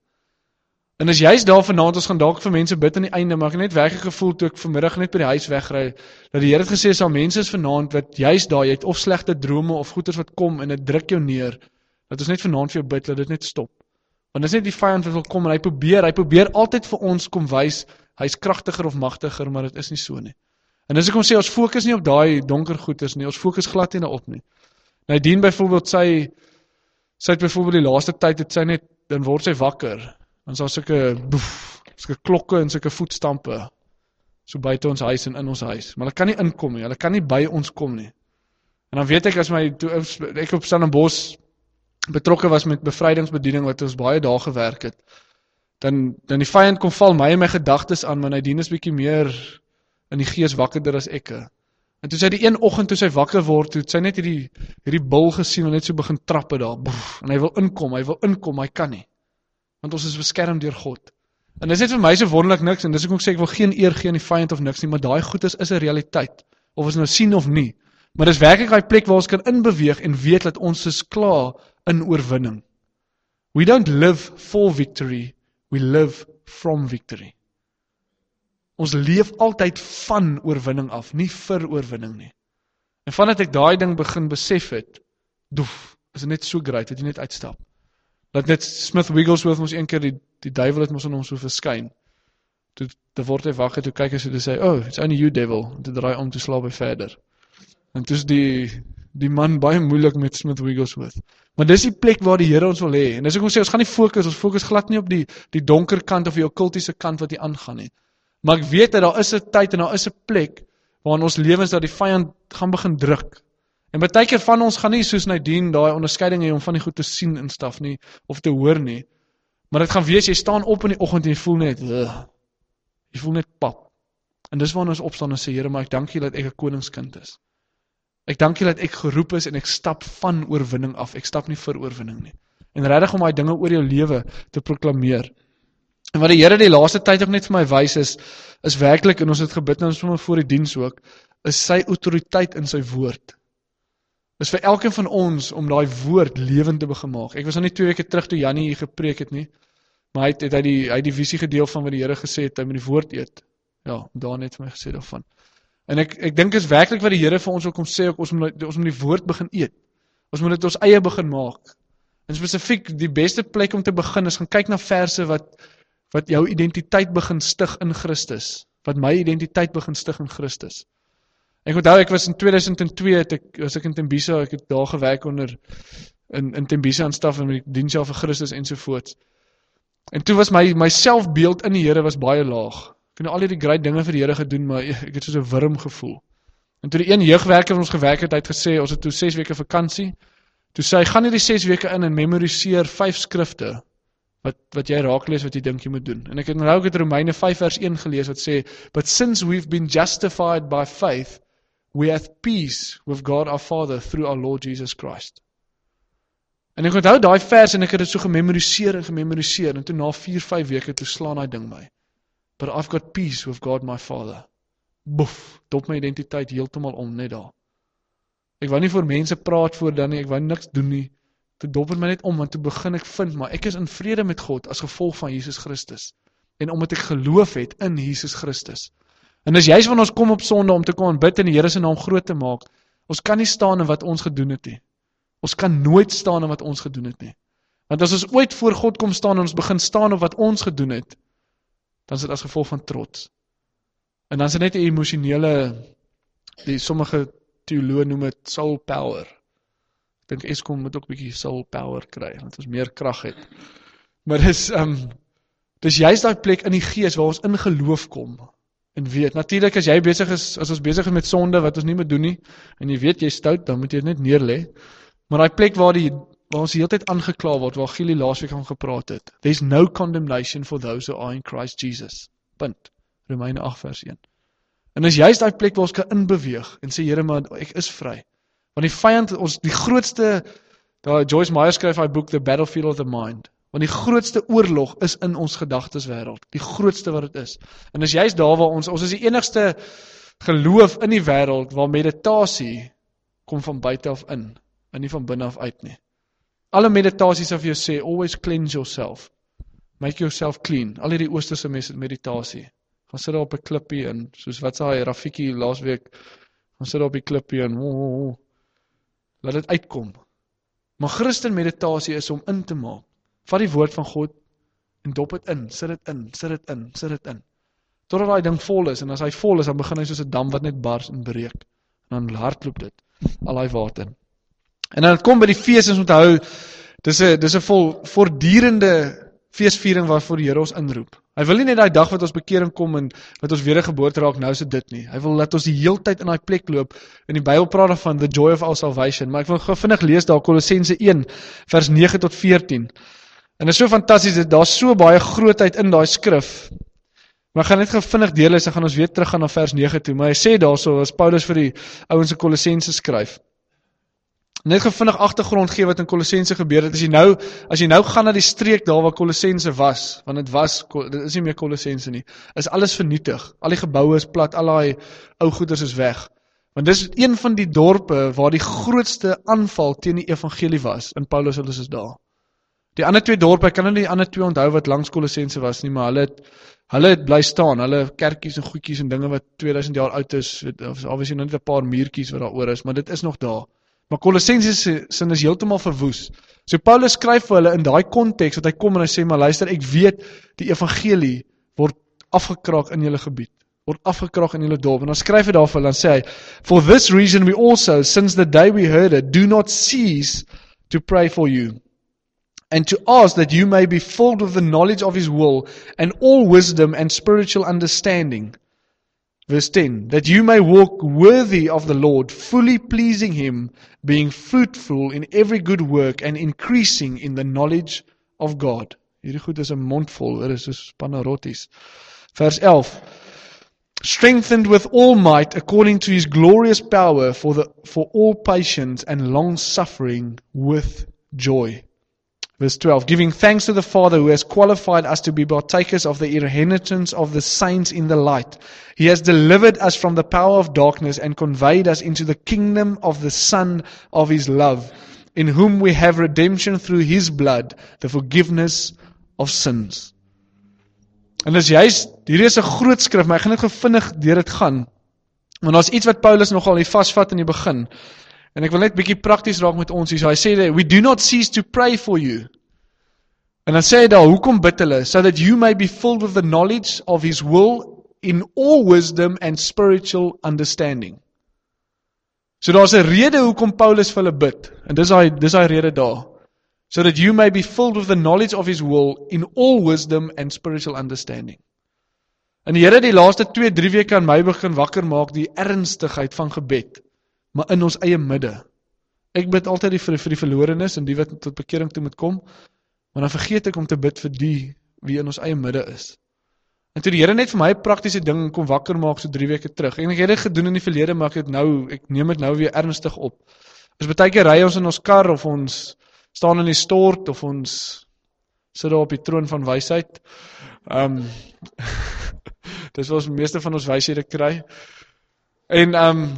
En as juist daar vanaand, ons gaan dalk vir mense bid aan die einde, maar ek het net werklik gevoel toe ek vanmiddag net by die huis wegry, dat die Here het gesê, sal mense is vanaand wat juist daar, jy het of slegte drome of goeters wat kom en dit druk jou neer, dat ons net vanaand vir jou bid, dat dit net stop. Want dis net die vyand wat wil kom en hy probeer, hy probeer altyd vir ons kom wys, hy's kragtiger of magtiger, maar dit is nie so nie. En as ek kom sê, ons fokus nie op daai donker goeders nie, ons fokus glad nie daarop nie. Nadine byvoorbeeld, sy, sy het byvoorbeeld die laaste tyd, het sy net, dan word sy wakker, dan is daar sulke, boef, sulke klokke en sulke voetstampe, so buite ons huis en in ons huis, maar hulle kan nie inkom nie, hulle kan nie by ons kom nie. En dan weet ek, as my, toe ek op Stellenbosch betrokke was met bevrydingsbediening, wat ons baie dae gewerk het, dan, dan die vyand kom val my en my gedagtes aan, maar Nadine is bietjie meer in die gees wakkerder as ek. En toe sy die een oggend, toe sy wakker word, toe sy net hierdie, hierdie bil gesien, en net so begin trappe daar, boef, en hy wil inkom, hy wil inkom, hy kan nie, want ons is beskerm deur God. En dis net vir my so wonderlik niks, en dis ek ook sê, ek wil geen eer gee aan die vyand of niks nie, maar daai goed is, is 'n realiteit, of ons nou sien of nie, maar dis werklik daai plek waar ons kan inbeweeg, en weet dat ons is klaar in oorwinning. We don't live for victory, we live from victory. Ons leef altyd van oorwinning af, nie vir oorwinning nie. En vandat ek daai ding begin besef het, doef, is dit net so great, dat jy net uitstap. Dat net Smith Wigglesworth ons een keer, die, die duivel het ons in hom so verskyn. Toe, toe word hy wakker, toe kyk hy so, toe sê, oh, it's only you devil, en toe draai om, toe slaap hy verder. En toe is die, die man baie moeilik met Smith Wigglesworth. Maar dis die plek waar die Here ons wil hê. En dis ek wil sê, ons gaan nie fokus, ons fokus glad nie op die, die donker kant of die okkultiese kant wat hier aangaan nie. Maar ek weet dat daar is 'n tyd en daar is 'n plek waar in ons lewens dat die vyand gaan begin druk. En baie keer van ons gaan nie soos Nadine daai onderskeiding hê om van die goed te sien en staf nie, of te hoor nie. Maar dit gaan wees, jy staan op in die oggend en jy voel net, ugh, jy voel net pap. En dis waar ons opstaan en sê, Here, maar ek dank U dat ek 'n koningskind is. Ek dank U dat ek geroep is en ek stap van oorwinning af. Ek stap nie vir oorwinning nie. En regtig om daai dinge oor jou lewe te proklameer. En wat die Here die laaste tyd ook net vir my wys is, is werklik, en ons het gebid nou sommer voor die diens ook, is sy autoriteit in sy woord. Is vir elkeen van ons om daai woord lewend te begin maak. Ek was nou nie twee weke terug toe Jannie hier gepreek het nie, maar hy het, het hy die, hy het die visie gedeel van wat die Here gesê het, hy moet die woord eet. Ja, daar net vir my gesê daarvan. En ek, ek dink is werklik wat die Here vir ons ook kom sê, ook, ons, moet, ons moet die woord begin eet. Ons moet dit ons eie begin maak. En spesifiek, die beste plek om te begin is, gaan kyk na verse wat, wat jou identiteit begin stig in Christus. Wat my identiteit begin stig in Christus. Ek onthou, ek was in tweeduisend twee, het ek, was ek in Tembisa, ek het daar gewerk onder, in, in Tembisa en staf, en met die diens vir Christus ensovoorts. En toe was my, my selfbeeld in die Here was baie laag. Ek het nou al die great dinge vir die Here gedoen, maar ek het soos 'n wurm gevoel. En toe die een jeugwerker van ons gewerk het, hy het gesê, ons het toe ses weke vakansie, toe sê hy, gaan hierdie ses weke in en memoriseer vyf skrifte, wat, wat jy raak lees, wat jy dink jy moet doen. En ek het nou ook het Romeine vyf vers een gelees, wat sê, but since we've been justified by faith, we have peace with God our Father through our Lord Jesus Christ. En ek onthou daai vers en ek het dit so gememoriseer en gememoriseer en toe na vier, vyf weke toe slaan daai ding my. But I've got peace with God my Father. Boef, dop my identiteit heeltemal om net daar. Ek wou nie voor mense praat voor dan nie, ek wou niks doen nie. Toe dop het my net om, want toe begin ek vind, maar ek is in vrede met God as gevolg van Jesus Christus. En omdat ek geloof het in Jesus Christus. En as jy van ons kom op Sondag om te kom en bid en die Here se naam groot te maak, ons kan nie staan in wat ons gedoen het nie. Ons kan nooit staan in wat ons gedoen het nie. Want as ons ooit voor God kom staan en ons begin staan op wat ons gedoen het, dan is dit as gevolg van trots. En dan is dit net 'n emosionele, die sommige teoloë noem dit soul power. Ek dink Eskom moet ook 'n bietjie soul power kry, want ons meer krag het. Maar dis um, dis juist daai plek in die gees waar ons in geloof kom. En weet, natuurlik as jy besig is, as ons besig is met sonde wat ons nie moet doen nie, en jy weet jy stout, dan moet jy dit net neerlê. Maar daai plek waar die waar ons die hele tyd aangekla word, waar Gielie laasweek aan gepraat het. There's no condemnation for those who are in Christ Jesus. Punt. Romeine agt vers een. En is juist daai plek waar ons kan inbeweeg en sê, Here, maar ek is vry. Want die vyand, ons die grootste, daar Joyce Meyer skryf hy boek The Battlefield of the Mind. Want die grootste oorlog is in ons gedagteswêreld. Die grootste wat dit is. En is juist daar waar ons, ons is die enigste geloof in die wêreld waar meditasie kom van buite af in, en nie van binne af uit nie. Alle meditasies sal vir jou sê, always cleanse yourself. Make yourself clean. Al hierdie oosterse meditasie. Gaan sit daar op 'n klippie en, soos wat sê hy, Rafiki laasweek, gaan sit daar op die klippie en, oh, oh, oh, laat dit uitkom. Maar Christen meditasie is om in te maak. Vat die woord van God en dop dit in, sit dit in, sit dit in, sit dit in. Totdat daai ding vol is, en as hy vol is, dan begin hy soos 'n dam wat net bars en breek. En dan hardloop dit, al daai water. En dan het kom by die fees, en onthou, dis 'n dis 'n vol voortdurende feesviering waarvoor die Here ons inroep. Hy wil nie net daai dag wat ons bekering kom en wat ons wedergeboorte raak, nou is dit dit nie. Hy wil dat ons die heeltyd in daai plek loop. In die Bybel praat daarvan the joy of our salvation, maar ek wil gou vinnig lees daar Kolossense een vers nege tot veertien. En dit is so fantasties, daar's so baie grootheid in daai skrif. Maar ek gaan net gou vinnig deurlees, dan gaan ons weer terug gaan na vers nege toe. Maar hy sê daarso, as Paulus vir die ouens in Kolossense skryf. Net gou vinnig agtergrond gee wat in Kolossense gebeur het. As jy nou, as jy nou gaan na die streek daar waar Kolossense was, want dit was, dit is nie meer Kolossense nie, is alles vernietig. Al die geboue is plat, al die ou goeders is weg. Want dis een van die dorpe waar die grootste aanval teen die evangelie was, en Paulus hulle is daar. Die ander twee dorpe, ek kan nou nie die ander twee onthou wat langs Kolossense was nie, maar hulle het, hulle het bly staan, hulle kerkies en goedjies en dinge wat tweeduisend jaar oud is, obviously nou net 'n paar muurtjies wat daar oor is, maar dit is nog daar. Maar Kolossense sin is heeltemal verwoes. So Paulus skryf vir hulle in daai konteks wat hy kom en hy sê, maar luister, ek weet die evangelie word afgekraak in julle gebied, word afgekraak in julle dorp. En dan skryf hy daarvoor, dan sê hy, for this reason we also, since the day we heard it, do not cease to pray for you, and to ask that you may be filled with the knowledge of his will, and all wisdom and spiritual understanding. Verse ten, that you may walk worthy of the Lord, fully pleasing him, being fruitful in every good work, and increasing in the knowledge of God. Hierdie goed is 'n mondvol, dit is soos panarotties. Vers elf, strengthened with all might according to his glorious power for the for all patience and long suffering with joy. Verse twelve, giving thanks to the Father who has qualified us to be partakers of the inheritance of the saints in the light. He has delivered us from the power of darkness and conveyed us into the kingdom of the Son of his love, in whom we have redemption through his blood, the forgiveness of sins. En dis juist, hierdie is 'n groot skrif, maar ek gaan net gevindig deur dit gaan. Want daar's iets wat Paulus nogal hier vasvat in die begin. En ek wil net bietjie prakties raak met ons hier. So hy sê dat we do not cease to pray for you. En dan sê hy daar, hoekom bid hulle? So that you may be filled with the knowledge of his will in all wisdom and spiritual understanding. So daar's 'n rede hoekom Paulus vir hulle bid. En dis hy dis hy rede daar. So that you may be filled with the knowledge of his will in all wisdom and spiritual understanding. En die Here die laaste twee, drie weke aan my begin wakker maak die ernstigheid van gebed, maar in ons eie midde. Ek bid altyd die vir, vir die verlorenes en die wat tot bekering toe moet kom, maar dan vergeet ek om te bid vir die wie in ons eie midde is. En toe die Here net vir my 'n praktiese ding kom wakker maak so drie weke terug. En ek het dit gedoen in die verlede, maar ek het nou ek neem dit nou weer ernstig op. Ons baie keer ry ons in ons kar of ons staan in die stort of ons sit daar op die troon van wysheid. Ehm um, dis wat ons meeste van ons wyshede kry. En ehm um,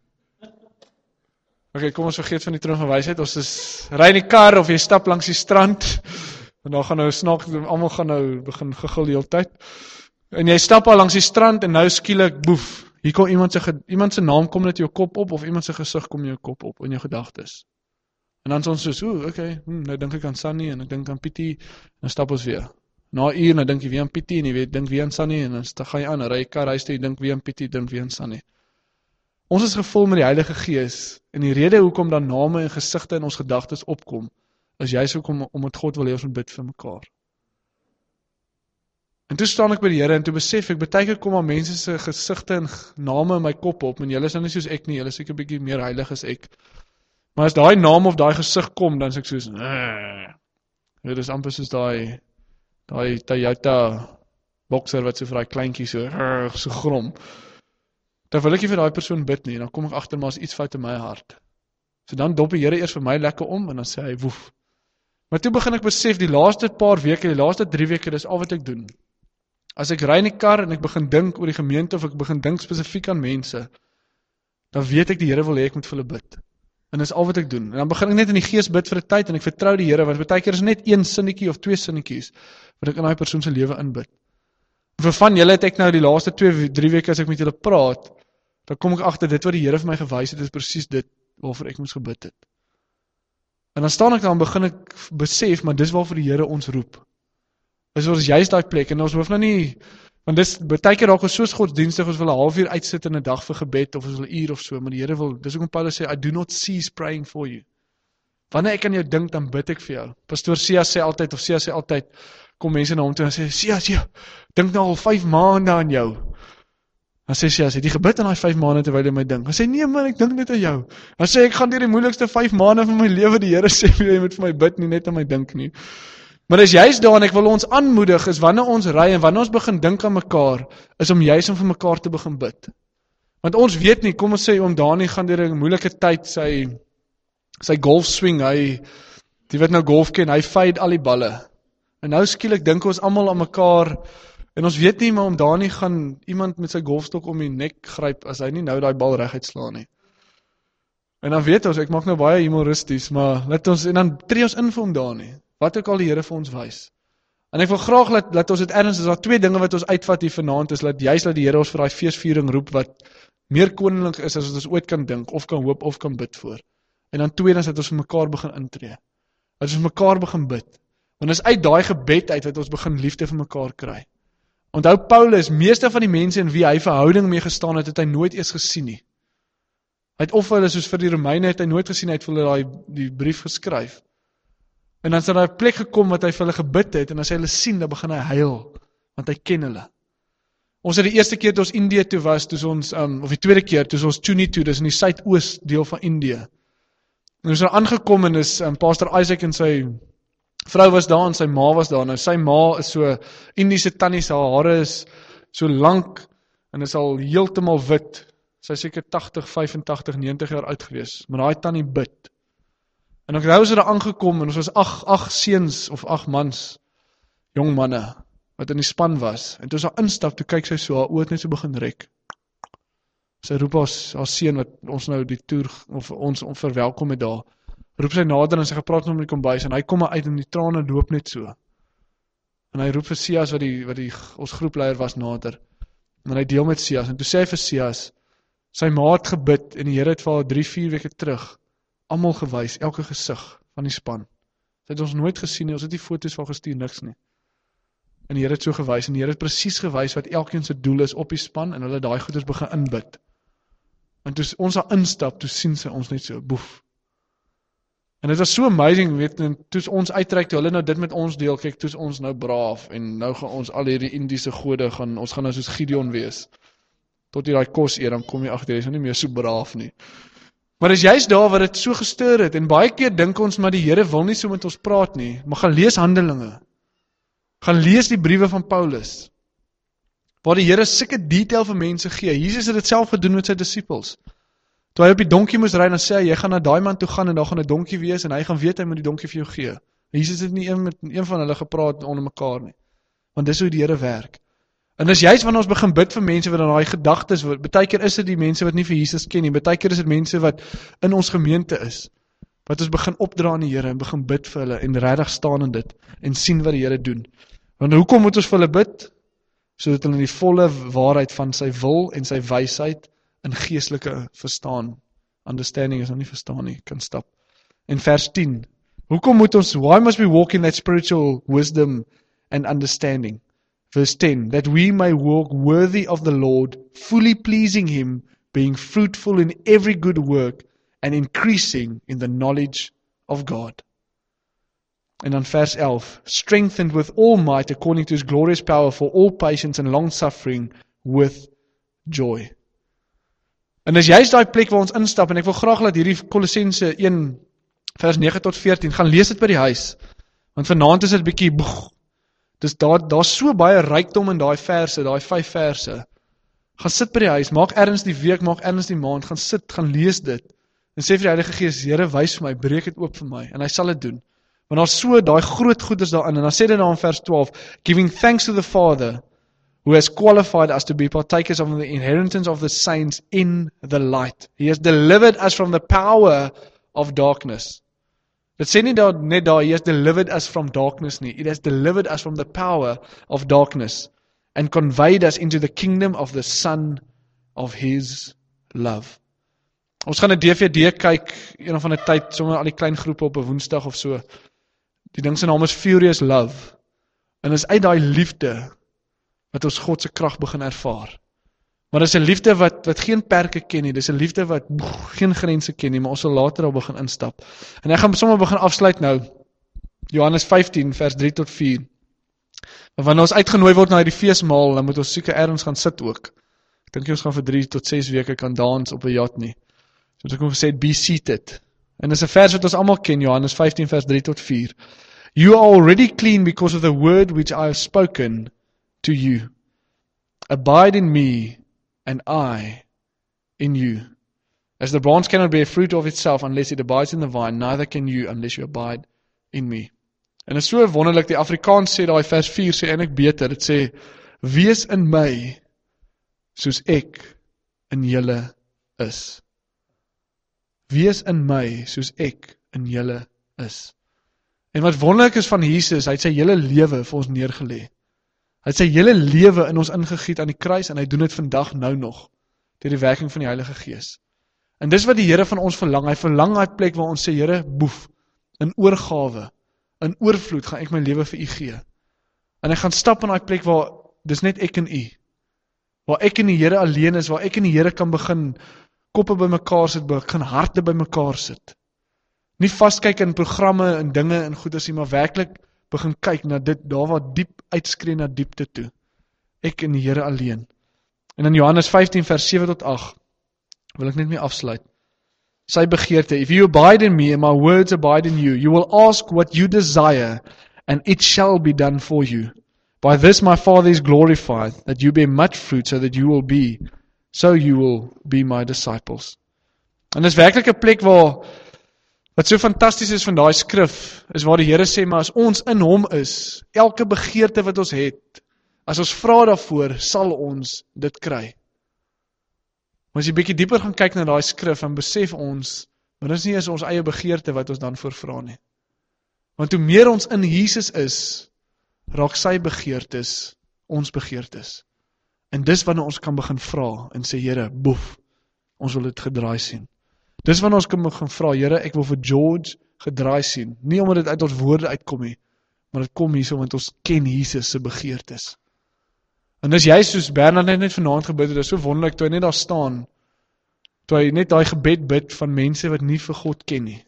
okay, kom ons vergeet van die troon van wysheid. Ons is ry in die kar of jy stap langs die strand en dan gaan nou snaaks, almal gaan nou begin gegil die hele tyd. En jy stap al langs die strand en nou skielik boef. Hier kom iemand se iemand se naam kom net in jou kop op of iemand se gesig kom in jou kop op in jou gedagtes. En dan is ons soos, ooh, okay, hmm, nou dink ek aan Sunny en ek dink aan Pietie, en dan stap ons weer. Na 'n uur, nou dink jy weer aan Pietie en jy weet, dink weer aan Sunny en dan gaan jy aan, ry jy kar huis toe, jy dink weer aan Pietie, dink weer aan Sunny. Ons is gevul met die Heilige Gees en die rede hoekom dan name en gesigte in ons gedagtes opkom, is juist hoekom omdat God wil hê ons moet bid vir mekaar. En toe staan ek by die Here en toe besef ek, baie keer kom al mense se gesigte en name in my kop op en julle is nou nie soos ek nie, julle is seker 'n bietjie meer heilig as ek. Maar as daai naam of daai gesig kom, dan is ek soos, nee. Dit is amper soos daai daai Toyota boxer wat so vir daai kleintjie so so grom. Dan wil ek nie vir daai persoon bid nie, dan kom ek agter maar as iets fout in my hart. So dan dop die Here eers vir my lekker om en dan sê hy woef. Maar toe begin ek besef die laaste paar weke, die laaste drie weke, dis al wat ek doen. As ek ry in die kar en ek begin dink oor die gemeente of ek begin dink spesifiek aan mense, dan weet ek die Here wil hê ek moet vir hulle bid. En dis al wat ek doen. En dan begin ek net in die gees bid vir 'n tyd en ek vertrou die Here, want baie keer is net een sinnetjie of twee sinnetjies wat ek in daai persoon se lewe inbid. En vir van julle het ek nou die laaste twee, drie weke as ek met julle praat, dan kom ek agter dit wat die Here vir my gewys het, is presies dit waarvoor ek moes gebid het. En dan staan ek daar en begin ek besef, maar dis waarvoor die Here ons roep. Dis ons juist daai plek en ons hoef nou nie, want dis baie keer raak ons soos godsdienstig, ons wil 'n halfuur uitsit in 'n dag vir gebed of ons wil 'n uur of so, maar die Here wil, dis hoekom Paulus sê I do not cease praying for you. Wanneer ek aan jou dink, dan bid ek vir jou. Pastoor Sia sê altyd of Sia sê altyd kom mense na hom toe en sê Sia, Sia, dink nou al vyf maande aan jou. Dan sê Sia, het jy gebid in daai vyf maande terwyl jy my dink? Dan sê nee man, ek dink net aan jou. Dan sê ek gaan deur die moeilikste vyf maande van my lewe, die Here sê jy moet vir my bid nie, net aan my dink nie. Maar dis juist daarin, ek wil ons aanmoedig, is wanneer ons ry en wanneer ons begin dink aan mekaar, is om juist om vir mekaar te begin bid. Want ons weet nie, kom ons sê, oom Dani gaan deur 'n moeilike tyd, sy, sy golf swing, hy, die wat nou golf ken, hy fade al die balle. En nou skielik dink ons almal aan mekaar, en ons weet nie, maar oom Dani gaan iemand met sy golfstok om die nek gryp, as hy nie nou daai bal reguit slaan nie. En dan weet ons, ek maak nou baie humoristies, maar let ons, en dan tree ons in vir oom Dani. wat ook al die Here vir ons wys. En ek wil graag laat, laat ons dit erns, is daar twee dinge wat ons uitvat hier vanaand, is dat juist dat die Here ons vir daai feesviering roep, wat meer koninlik is as wat ons ooit kan dink, of kan hoop, of kan bid voor. En dan tweedens dat ons vir mekaar begin intree. Dat ons mekaar begin bid. Want is uit daai gebed uit wat ons begin liefde vir mekaar kry. Onthou Paulus, meeste van die mense in wie hy verhouding mee gestaan het, het hy nooit eers gesien nie. Hy het of hulle, soos vir die Romeine, het hy nooit gesien, hy het vir hulle daai die brief geskryf. En dan is daar 'n plek gekom wat hy vir hulle gebid het, en as hy hulle sien, dan begin hy huil, want hy ken hulle. Ons het die eerste keer toe ons Indië toe was, toe ons, um, of die tweede keer, toe ons Chuni toe, dis in die suidoos deel van Indië. En ons het aangekom en is um, Pastor Isaac en sy vrou was daar en sy ma was daar. Nou sy ma is so Indiese tannie, sy hare is so lank en is al heeltemal wit. Sy is seker tagtig, vyfentagtig, negentig jaar oud gewees, maar daai tannie bid. En ek onthou sy daar aangekom en ons was ag ag seuns of ag mans, jong manne wat in die span was. En toe sy instap, toe kyk sy so, haar oë het net so begin rek. Sy roep haar, haar seun wat ons nou die toer of ons verwelkom het daar. Roep sy nader en sy gepraat met hom in die kombuis en hy kom maar uit en die trane loop net so. En hy roep vir Sias wat die wat die ons groepleier was nader. En hy deel met Sias en toe sê hy vir Sias, sy ma het gebid en die Here het vir haar drie, vier weke terug almal gewys, elke gesig van die span. Sy het ons nooit gesien nie, ons het nie foto's van gestuur, niks nie. En die Here het so gewys en die Here het presies gewys wat elkeen se doel is op die span en hulle daai goeders begin inbid. En toe ons daar instap, toe sien sy ons net so, boef. En dit was so amazing, weet, en toe ons uitreik, toe hulle nou dit met ons deel, kyk, toe ons nou braaf, en nou gaan ons al hierdie Indiese gode, gaan, ons gaan nou soos Gideon wees. Tot jy daai kos eet, dan kom jy agter, jy is nou nie meer so braaf nie. Maar dis juist daar wat dit so gestuur het, en baie keer dink ons, maar die Here wil nie so met ons praat nie, maar gaan lees Handelinge, gaan lees die briewe van Paulus, waar die Here sulke detail vir mense gee. Jesus het dit self gedoen met sy disippels. Toe hy op die donkie moes ry, dan sê hy, jy gaan na daai man toe gaan, en daar gaan 'n donkie wees, en hy gaan weet, hy moet die donkie vir jou gee. Jesus het nie een met een van hulle gepraat onder mekaar nie, want dis hoe die Here werk. En dis juist wanneer ons begin bid vir mense wat in daai gedagtes, baie keer is dit die mense wat nie vir Jesus ken nie, baie keer is dit mense wat in ons gemeente is, wat ons begin opdra aan die Here, en begin bid vir hulle, en regtig staan in dit, en sien wat die Here doen. Want hoekom moet ons vir hulle bid? Sodat hulle in die volle waarheid van sy wil, en sy wysheid, in geestelike verstaan, understanding is nou nie verstaan nie, kan stap. En vers tien, hoekom moet ons, why must we walk in that spiritual wisdom and understanding? Verse ten, that we may walk worthy of the Lord, fully pleasing Him, being fruitful in every good work, and increasing in the knowledge of God. En dan vers elf, strengthened with all might according to His glorious power for all patience and long suffering with joy. En dis juist daai plek waar ons instap, en ek wil graag laat hierdie Kolossense een vers nege tot veertien, gaan lees dit by die huis, want vanaand is dit bietjie boeg, dis daar, daar so baie rykdom in daai verse, daai vyf verse, gaan sit by die huis, maak erns die week, maak erns die maand, gaan sit, gaan lees dit, en sê vir die Heilige Gees, Here, wys vir my, breek dit oop vir my, en hy sal dit doen, want daar so daai groot goeders daarin, en dan sê dit nou in vers twaalf, giving thanks to the Father, who has qualified us to be partakers of the inheritance of the saints in the light. He has delivered us from the power of darkness. Dit sê nie daar, net daar, He has delivered us from darkness nie. It has delivered us from the power of darkness and conveyed us into the kingdom of the Son of His love. Ons gaan 'n D V D kyk, een of ander tyd, sommer al die klein groepe op 'n Woensdag of so. Die ding se naam is Furious Love. En is uit daai liefde wat ons God se krag begin ervaar. Maar dis 'n liefde wat wat geen perke ken nie, dis 'n liefde wat boh, geen grense ken nie, maar ons sal later al begin instap. En ek gaan sommer begin afsluit nou. Johannes vyftien vers drie tot vier. Maar wanneer ons uitgenooi word na hierdie feesmaal, dan moet ons seker ergens gaan sit ook. Ek dink jy ons gaan vir drie tot ses weke kan dans op 'n yacht nie. So ek het gesê be seated. En dis 'n vers wat ons almal ken, Johannes vyftien vers drie tot vier. You are already clean because of the word which I have spoken to you. Abide in me, and I in you. As the branch cannot bear fruit of itself unless it abides in the vine, neither can you unless you abide in me. En dit is so wonderlik, die Afrikaans sê, daai vers vier sê eintlik beter, dit sê, wees in my, soos ek in julle is. Wees in my, soos ek in julle is. En wat wonderlik is van Jesus, hy het sy hele lewe vir ons neergelê. Hy het sy hele lewe in ons ingegiet aan die kruis en hy doen dit vandag nou nog, deur die werking van die Heilige Gees. En dis wat die Here van ons verlang, hy verlang daai plek waar ons sê, Here, boef, in oorgawe, in oorvloed gaan ek my lewe vir U gee. En ek gaan stap in daai plek waar, dis net ek en U, waar ek en die Here alleen is, waar ek en die Here kan begin koppe by mekaar sit, begin harte by mekaar sit. Nie vastkyk in programme en dinge en goeders nie, maar werklik begin kyk na dit, daar waar diep uitskree na diepte toe. Ek en die Here alleen. En in Johannes vyftien vers sewe tot agt, wil ek net mee afsluit. Sy begeerte, if you abide in me and my words abide in you, you will ask what you desire, and it shall be done for you. By this my Father is glorified, that you bear much fruit, so that you will be, so you will be my disciples. En dis werklik 'n plek waar, wat so fantasties is van daai skrif, is waar die Here sê, maar as ons in hom is, elke begeerte wat ons het, as ons vra daarvoor, sal ons dit kry. Maar as jy bietjie dieper gaan kyk na daai skrif, en besef ons, maar dis nie is ons eie begeerte wat ons dan voorvra nie. Want hoe meer ons in Jesus is, raak sy begeertes, ons begeertes. En dis wanneer ons kan begin vra, en sê, Here, boef, ons wil dit gedraai sien. Dis wanneer ons kan begin vra, Here, ek wil vir George gedraai sien. Nie omdat dit uit ons woorde uitkom nie, maar dit kom hierso, want ons ken Jesus se begeertes. En dis jy soos Bernard net, net vanaand gebid het, dit is so wonderlik, toe hy net daar staan, toe hy net daai gebed bid van mense wat nie vir God ken nie.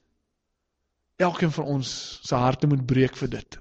Elkeen van ons, sy harte moet breek vir dit.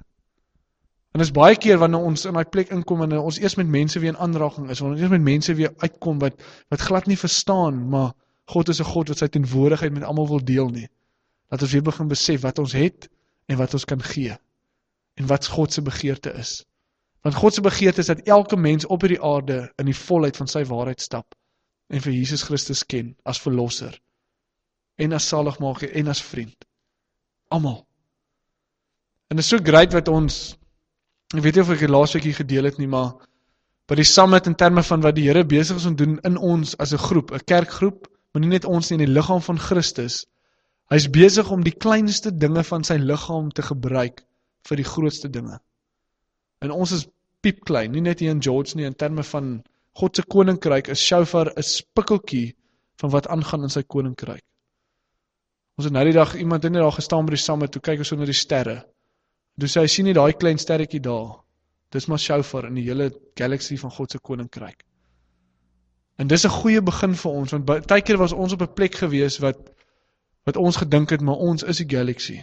En dis baie keer wanneer ons in daai plek inkom, en ons eers met mense weer in aanraking is, wanneer ons eers met mense weer uitkom, wat, wat glad nie verstaan, maar God is 'n God wat sy teenwoordigheid met almal wil deel nie. Dat ons weer begin besef wat ons het, en wat ons kan gee, en wat God se begeerte is. Want God se begeerte is dat elke mens op hierdie aarde in die volheid van sy waarheid stap en vir Jesus Christus ken as verlosser en as saligmaker en as vriend. Almal. En dit is so great wat ons, ek weet nie of ek die laaste week hier gedeel het nie, maar by die summit in terme van wat die Here besig is om doen in ons as 'n groep, 'n kerkgroep, maar nie net ons nie, in die liggaam van Christus. Hy is besig om die kleinste dinge van sy liggaam te gebruik vir die grootste dinge. En ons is piepklein, nie net hier in George nie, in terme van God se koninkryk, is shofar 'n spikkeltjie van wat aangaan in sy koninkryk. Ons het nou die dag, iemand het net daar gestaan by die summit, toe kyk ons so na die sterre. Toe sê hy, sien nie daai klein sterretjie daar, dis maar shofar in die hele galaxy van God se koninkryk. En dis 'n goeie begin vir ons, want baie keer was ons op 'n plek gewees wat, wat ons gedink het, maar ons is die galaxy.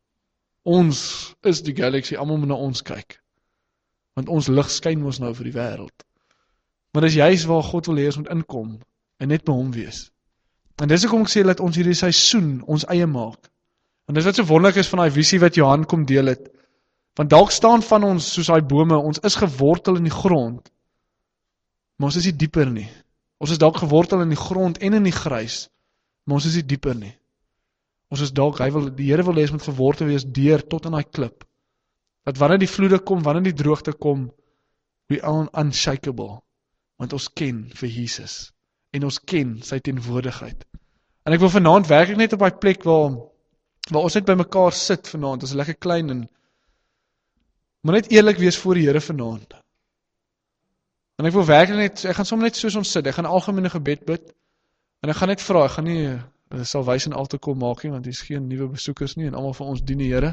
Ons is die galaxy, almal moet na ons kyk. Want ons lig skyn mos nou vir die wêreld. Maar dis juist waar God wil hê ons moet inkom, en net by hom wees. En dis hoekom ek sê, dat ons hierdie seisoen ons eie maak. En dis wat so wonderlik is van daai visie wat Johan kom deel het. Want dalk staan van ons soos daai bome, ons is gewortel in die grond, maar ons is nie dieper nie. Ons is dalk gewortel in die grond en in die grys, maar ons is nie dieper nie. Ons is dalk, hy wil, die Here wil hê ons moet gewortel wees deur tot in daai klip. Dat wanneer die vloede kom, wanneer die droogte kom, we are unshakable, want ons ken vir Jesus, en ons ken sy teenwoordigheid. En ek wil vanaand werklik net op daai plek waar, waar ons net by mekaar sit vanaand, ons is lekker klein, en maar net eerlik wees voor die Here vanaand. En ek wil werklik net, ek gaan sommer net soos ons sit, ek gaan 'n algemene gebed bid, en ek gaan net vra, ek gaan nie uh, salvation altaar kom maak nie, want hier is geen nuwe besoekers nie, en almal van ons dien die Here.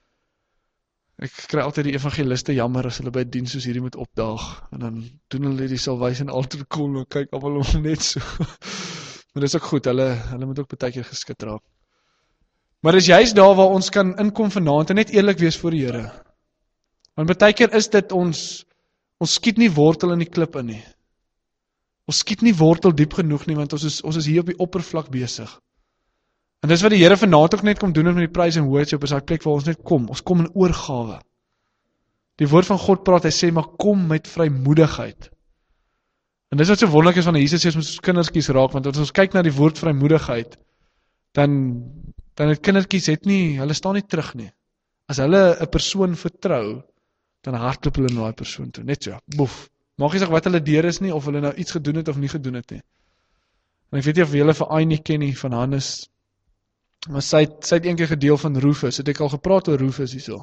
Ek kry altyd die evangeliste jammer as hulle by diens soos hierdie moet opdaag, en dan doen hulle die salvation altaar kom, en kyk almal om net so. Maar dis ook goed, hulle, hulle moet ook baie keer geskit raak. Maar dis juist daar waar ons kan inkom vanaand, en net eerlik wees voor die Here. Want baie keer is dit ons, ons skiet nie wortel in die klip in nie. Ons skiet nie wortel diep genoeg nie, want ons is, ons is hier op die oppervlak besig. En dis wat die Here vanaand ook net kom doen met die praise and worship, is daai plek waar ons net kom, ons kom in oorgawe. Die woord van God praat, hy sê, maar kom met vrymoedigheid. En dis wat so wonderlik is, wanneer Jesus sê, ons moet ons kindertjies raak, want as ons kyk na die woord vrymoedigheid, dan, dan het kindertjies het nie, hulle staan nie terug nie. As hulle 'n persoon vertrou, dan hardloop hulle na daai persoon toe, net so, boef. Maak nie saak wat hulle deur is nie, of hulle nou iets gedoen het of nie gedoen het nie. En ek weet nie of julle vir Aini ken nie, van Hannes. Maar sy het, sy het een keer gedeel van Rufus. Het ek al gepraat oor Rufus hierso?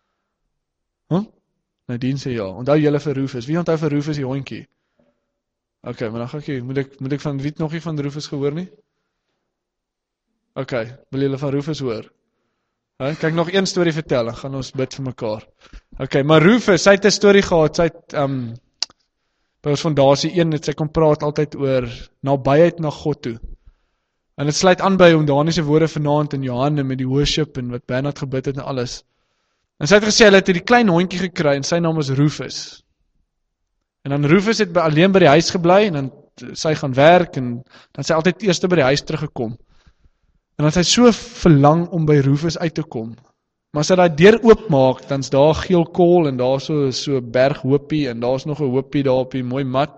Huh? Nadine sê ja. Onthou julle vir Rufus. Wie onthou vir Rufus die hondjie? Ok, maar dan ga ek, moet ek, moet ek van wie het nog nie van Rufus gehoor nie? Ok, wil julle van Rufus hoor? He, kan ek nog een storie vertel, dan gaan ons bid vir mekaar. Ok, maar Rufus, sy het 'n storie gehad, sy het, um, by ons fondasie een, het sy kom praat altyd oor nabyheid na God toe. En het sluit aan by om Dani se woorde vanaand in Johanne met die worship en wat Bernard gebid het en alles. En sy het gesê, hulle het hierdie klein hondjie gekry en sy naam was Rufus. En dan Rufus het by, alleen by die huis gebly en dan sy gaan werk en dan sy altyd eerst by die huis teruggekom. En dan sy so verlang om by Rufus uit te kom. Maar as sy daai deur oopmaak, dan is daar geel kool en daar so so berg hoopie en daar's nog 'n hoopie daar op die mooi mat.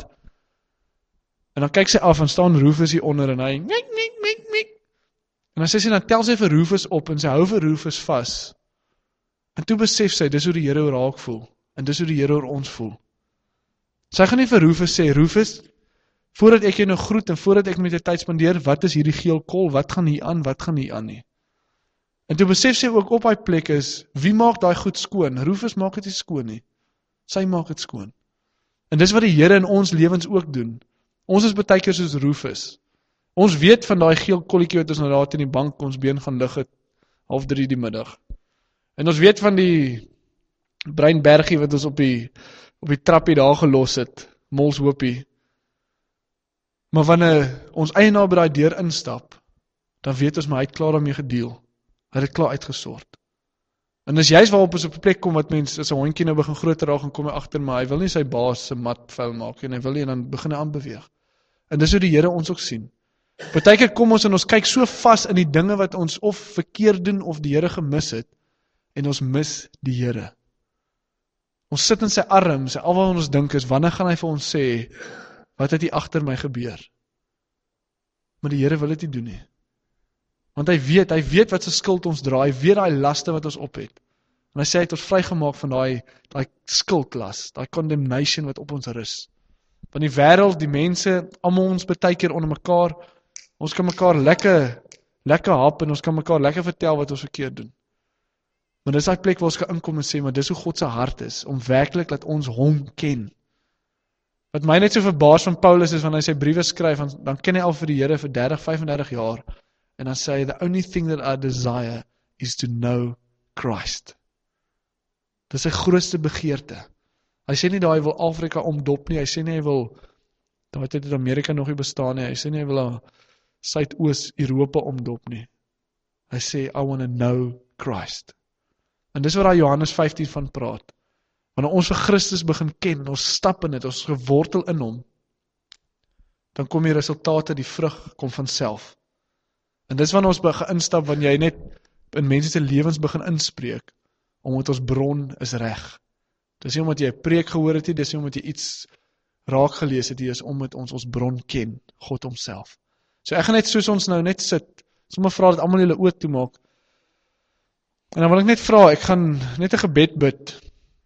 En dan kyk sy af en staan Rufus hier onder en hy nik nik nik nik. En dan sê sy, dan tel sy vir Rufus op en sy hou vir Rufus vas. En toe besef sy, dis hoe die Here oor haar voel en dis hoe die Here oor ons voel. Sy gaan nie vir Rufus sê, Rufus, voordat ek jou nou groet en voordat ek met jou tyd spandeer, wat is hierdie geel kol, wat gaan hier aan, wat gaan hier aan nie. En toe besef sy ook op die plek is, wie maak daai goed skoon? Rufus maak dit nie skoon nie. Sy maak dit skoon. En dis wat die Here in ons lewens ook doen. Ons is baie keer soos Rufus. Ons weet van daai geel kolletjie wat ons nou daar in die bank ons been gaan lig het, half drie die middag. En ons weet van die breinbergie wat ons op die op die trappie daar gelos het, mols hoopie. Maar wanneer ons eienaar by daai deur instap, dan weet ons maar hy het klaar daarmee gedeel. Hy het dit klaar uitgesort. En dis juist waarop ons op 'n plek kom wat mense, as 'n hondjie nou begin groter raak en kom hy agter, maar hy wil nie sy baas se mat vuil maak en hy wil nie en dan begin hy aanbeweeg. En dis hoe die Here ons ook sien. Partykeer kom ons en ons kyk so vas in die dinge wat ons of verkeerd doen of die Here gemis het en ons mis die Here. Ons sit in sy arms, al wat ons dink is, wanneer gaan hy vir ons sê, wat het hier agter my gebeur? Maar die Here wil dit nie doen nie. Want hy weet, hy weet wat sy skuld ons dra, hy weet daai laste wat ons op het. En hy sê hy het ons vrygemaak van daai daai skuldlas, daai condemnation wat op ons rus. Van die wêreld, die mense, almal ons baie keer onder mekaar, ons kan mekaar lekker lekker hap en ons kan mekaar lekker vertel wat ons verkeerd doen. Maar dis daai plek waar ons kan inkom en sê, maar dis hoe God se hart is, om werklik dat ons hom ken. Wat my net so verbaas van Paulus is, wanneer hy sy briewe skryf, dan ken hy al vir die Here vir dertig, vyf en dertig jaar, en dan sê hy, the only thing that I desire is to know Christ. Dis sy grootste begeerte. Hy sê nie dat hy wil Afrika omdop nie, hy sê nie hy wil, daai tyd het Amerika nog nie bestaan nie, hy sê nie hy wil Suidoos-Europa omdop nie. Hy sê, I want to know Christ. En dis wat daar Johannes vyftien van praat. Wanneer ons vir Christus begin ken, ons stap in dit, ons gewortel in hom, dan kom die resultate, die vrug, kom vanself. En dis wanneer ons begin instap, wanneer jy net in mense se lewens begin inspreek, omdat ons bron is reg. Dis nie omdat jy 'n preek gehoor het nie, dis nie omdat jy iets raak gelees het nie, dis omdat ons ons bron ken, God homself. So ek gaan net soos ons nou net sit, sommer vra dat almal julle oë toemaak. En dan wil ek net vra, ek gaan net 'n gebed bid.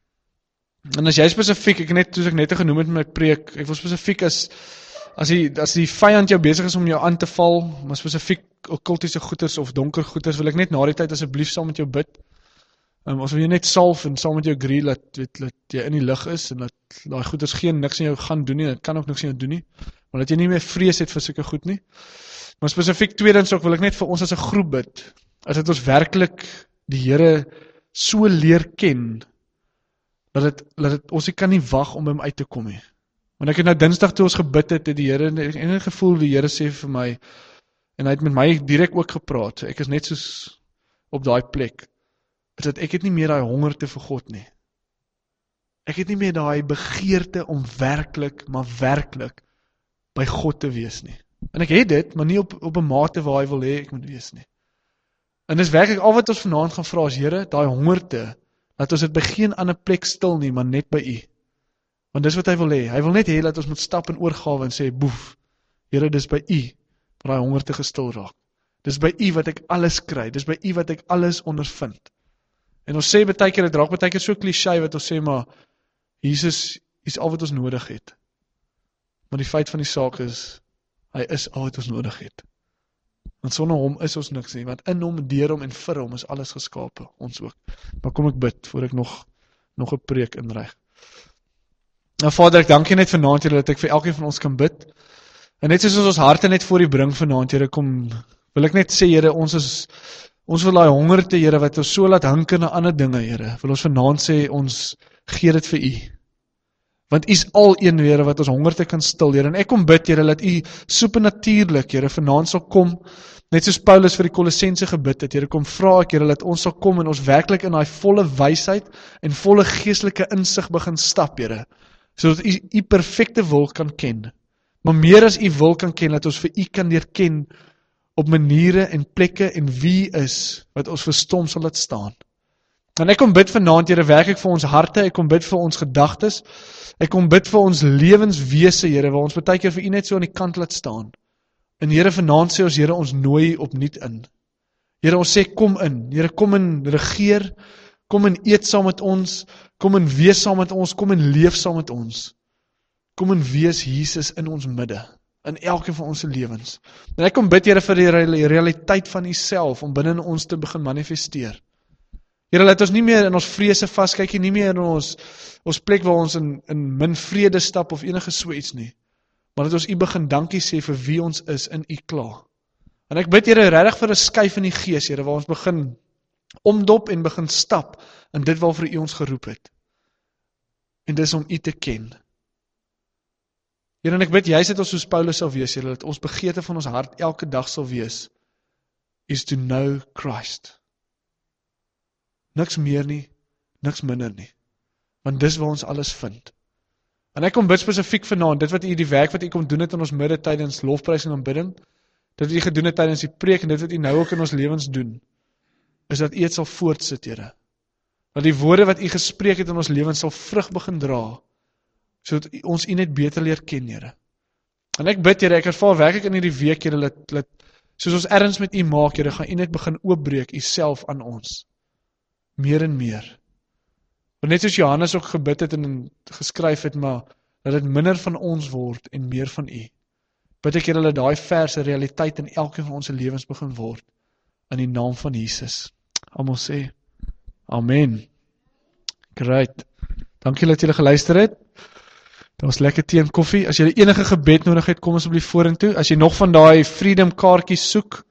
En as jy spesifiek, ek net soos ek net genoem het met my preek, ek wil spesifiek as as die as die vyand jou besig is om jou aan te val, maar spesifiek okkultiese goeters of donker goeters, wil ek net na die tyd asseblief saam met jou bid. Um, as wil jy net salf en saam met jou agree dat, weet, dat jy in die lig is en dat daai goeters geen niks in jou gaan doen nie, dit kan ook niks in jou doen nie, maar dat jy nie meer vrees het vir sulke goed nie. Maar spesifiek tweedens ook wil ek net vir ons as 'n groep bid, as dit ons werklik die Here so leer ken, dat het, dat het, ons kan nie wag om hom uit te kom nie. Want ek het nou Dinsdag toe ons gebid het, het die Here, en het gevoel die Here sê vir my, en hy het met my direk ook gepraat, ek is net soos op daai plek, is dat ek het nie meer daai hongerte vir God nie. Ek het nie meer daai begeerte om werklik, maar werklik by God te wees nie. En ek het dit, maar nie op, op 'n mate waar hy wil hê ek moet wees nie. En dis werklik al wat ons vanaand gaan vra is, Here, daai hongerte, dat ons dit by geen ander plek stil nie, maar net by U. Want dis wat hy wil hê. Hy wil net hê dat ons moet stap in oorgawe en sê, boef, Here, dis by U, waar daai hongerte gestil raak. Dis by U wat ek alles kry, dis by U wat ek alles ondervind. En ons sê baie keer, dit raak baie keer so kliseë wat ons sê, maar Jesus is al wat ons nodig het. Maar die feit van die saak is, hy is al wat ons nodig het. Want sonder hom is ons niks nie, want in hom, deur hom en vir hom is alles geskape, ons ook. Maar kom ek bid, voor ek nog, nog 'n preek inryg. Nou Vader, ek dank U net vanaand, Here, dat ek vir elkeen van ons kan bid. En net soos ons ons harte net voor U bring vanaand, Here, kom, wil ek net sê, Here, ons is, ons wil daai hongerte, Here, wat ons so laat hinker na ander dinge, Here, wil ons vanaand sê, ons gee dit vir U. Want U is al een, Here, wat ons hongerte kan stil, Here. En ek kom bid, Here, dat U supernatuurlik, Here, vanaand sal kom, net soos Paulus vir die Kolossense gebid het, Here, kom vra ek, Here, dat ons sal kom en ons werklik in daai volle wysheid en volle geestelike insig begin stap, Here, sodat U U perfekte wil kan ken. Maar meer as U wil kan ken, dat ons vir U kan leer ken op maniere en plekke en wie is, wat ons verstom sal laat staan. En ek kom bid vanaand, Here, werk ek vir ons harte, ek kom bid vir ons gedagtes, ek kom bid vir ons lewenswese, Here, waar ons baie keer vir U net so aan die kant laat staan. En Here, vanaand sê ons, Here, ons nooi opnuut in. Here, ons sê, kom in. Here, kom in regeer, kom in eet saam met ons, kom in wees saam met ons, kom in leef saam met ons. Kom in wees Jesus in ons midde, in elke van ons lewens. En ek kom bid, Here, vir die realiteit van U self, om binne in ons te begin manifesteer. Here, laat ons nie meer in ons vrese vaskyk, nie meer in ons, ons plek waar ons in, in min vrede stap, of enige so iets nie. Maar dat ons U begin dankie sê vir wie ons is in U klaar. En ek bid, Here, regtig vir 'n skuif in die gees, Here, waar ons begin omdop en begin stap in dit waarvoor U ons geroep het. En dis om U te ken. Here, en ek bid, juist dat ons soos Paulus sal wees, Here, dat ons begeerte van ons hart elke dag sal wees, is to know Christ. Niks meer nie, niks minder nie. Want dis waar ons alles vind. En ek kom bid spesifiek vanaand, dit wat U, die werk wat U kom doen het in ons midde tydens lofprys en aanbidding, dit wat U gedoen het tydens die preek, en dit wat U nou ook in ons lewens doen, is dat U dit sal voortsit, Here. Dat die woorde wat U gespreek het in ons lewens sal vrug begin dra, sodat ons U net beter leer ken, Here. En ek bid, Here, ek ervaar werklik in hierdie week, Here, dat, dat soos ons erns met U maak, Here, gaan U net begin oopbreek U self aan ons. Meer en meer. Want net soos Johannes ook gebid het en geskryf het, maar dat dit minder van ons word en meer van U. Bid ek, Here, dat daai verse realiteit in elkeen van ons lewens begin word, in die naam van Jesus. Almal sê, Amen. Great. Dankie dat julle geluister het. Dit was lekker tee en koffie. As jy enige gebed nodig het, kom asseblief vorentoe. As jy nog van daai freedom kaartjies soek,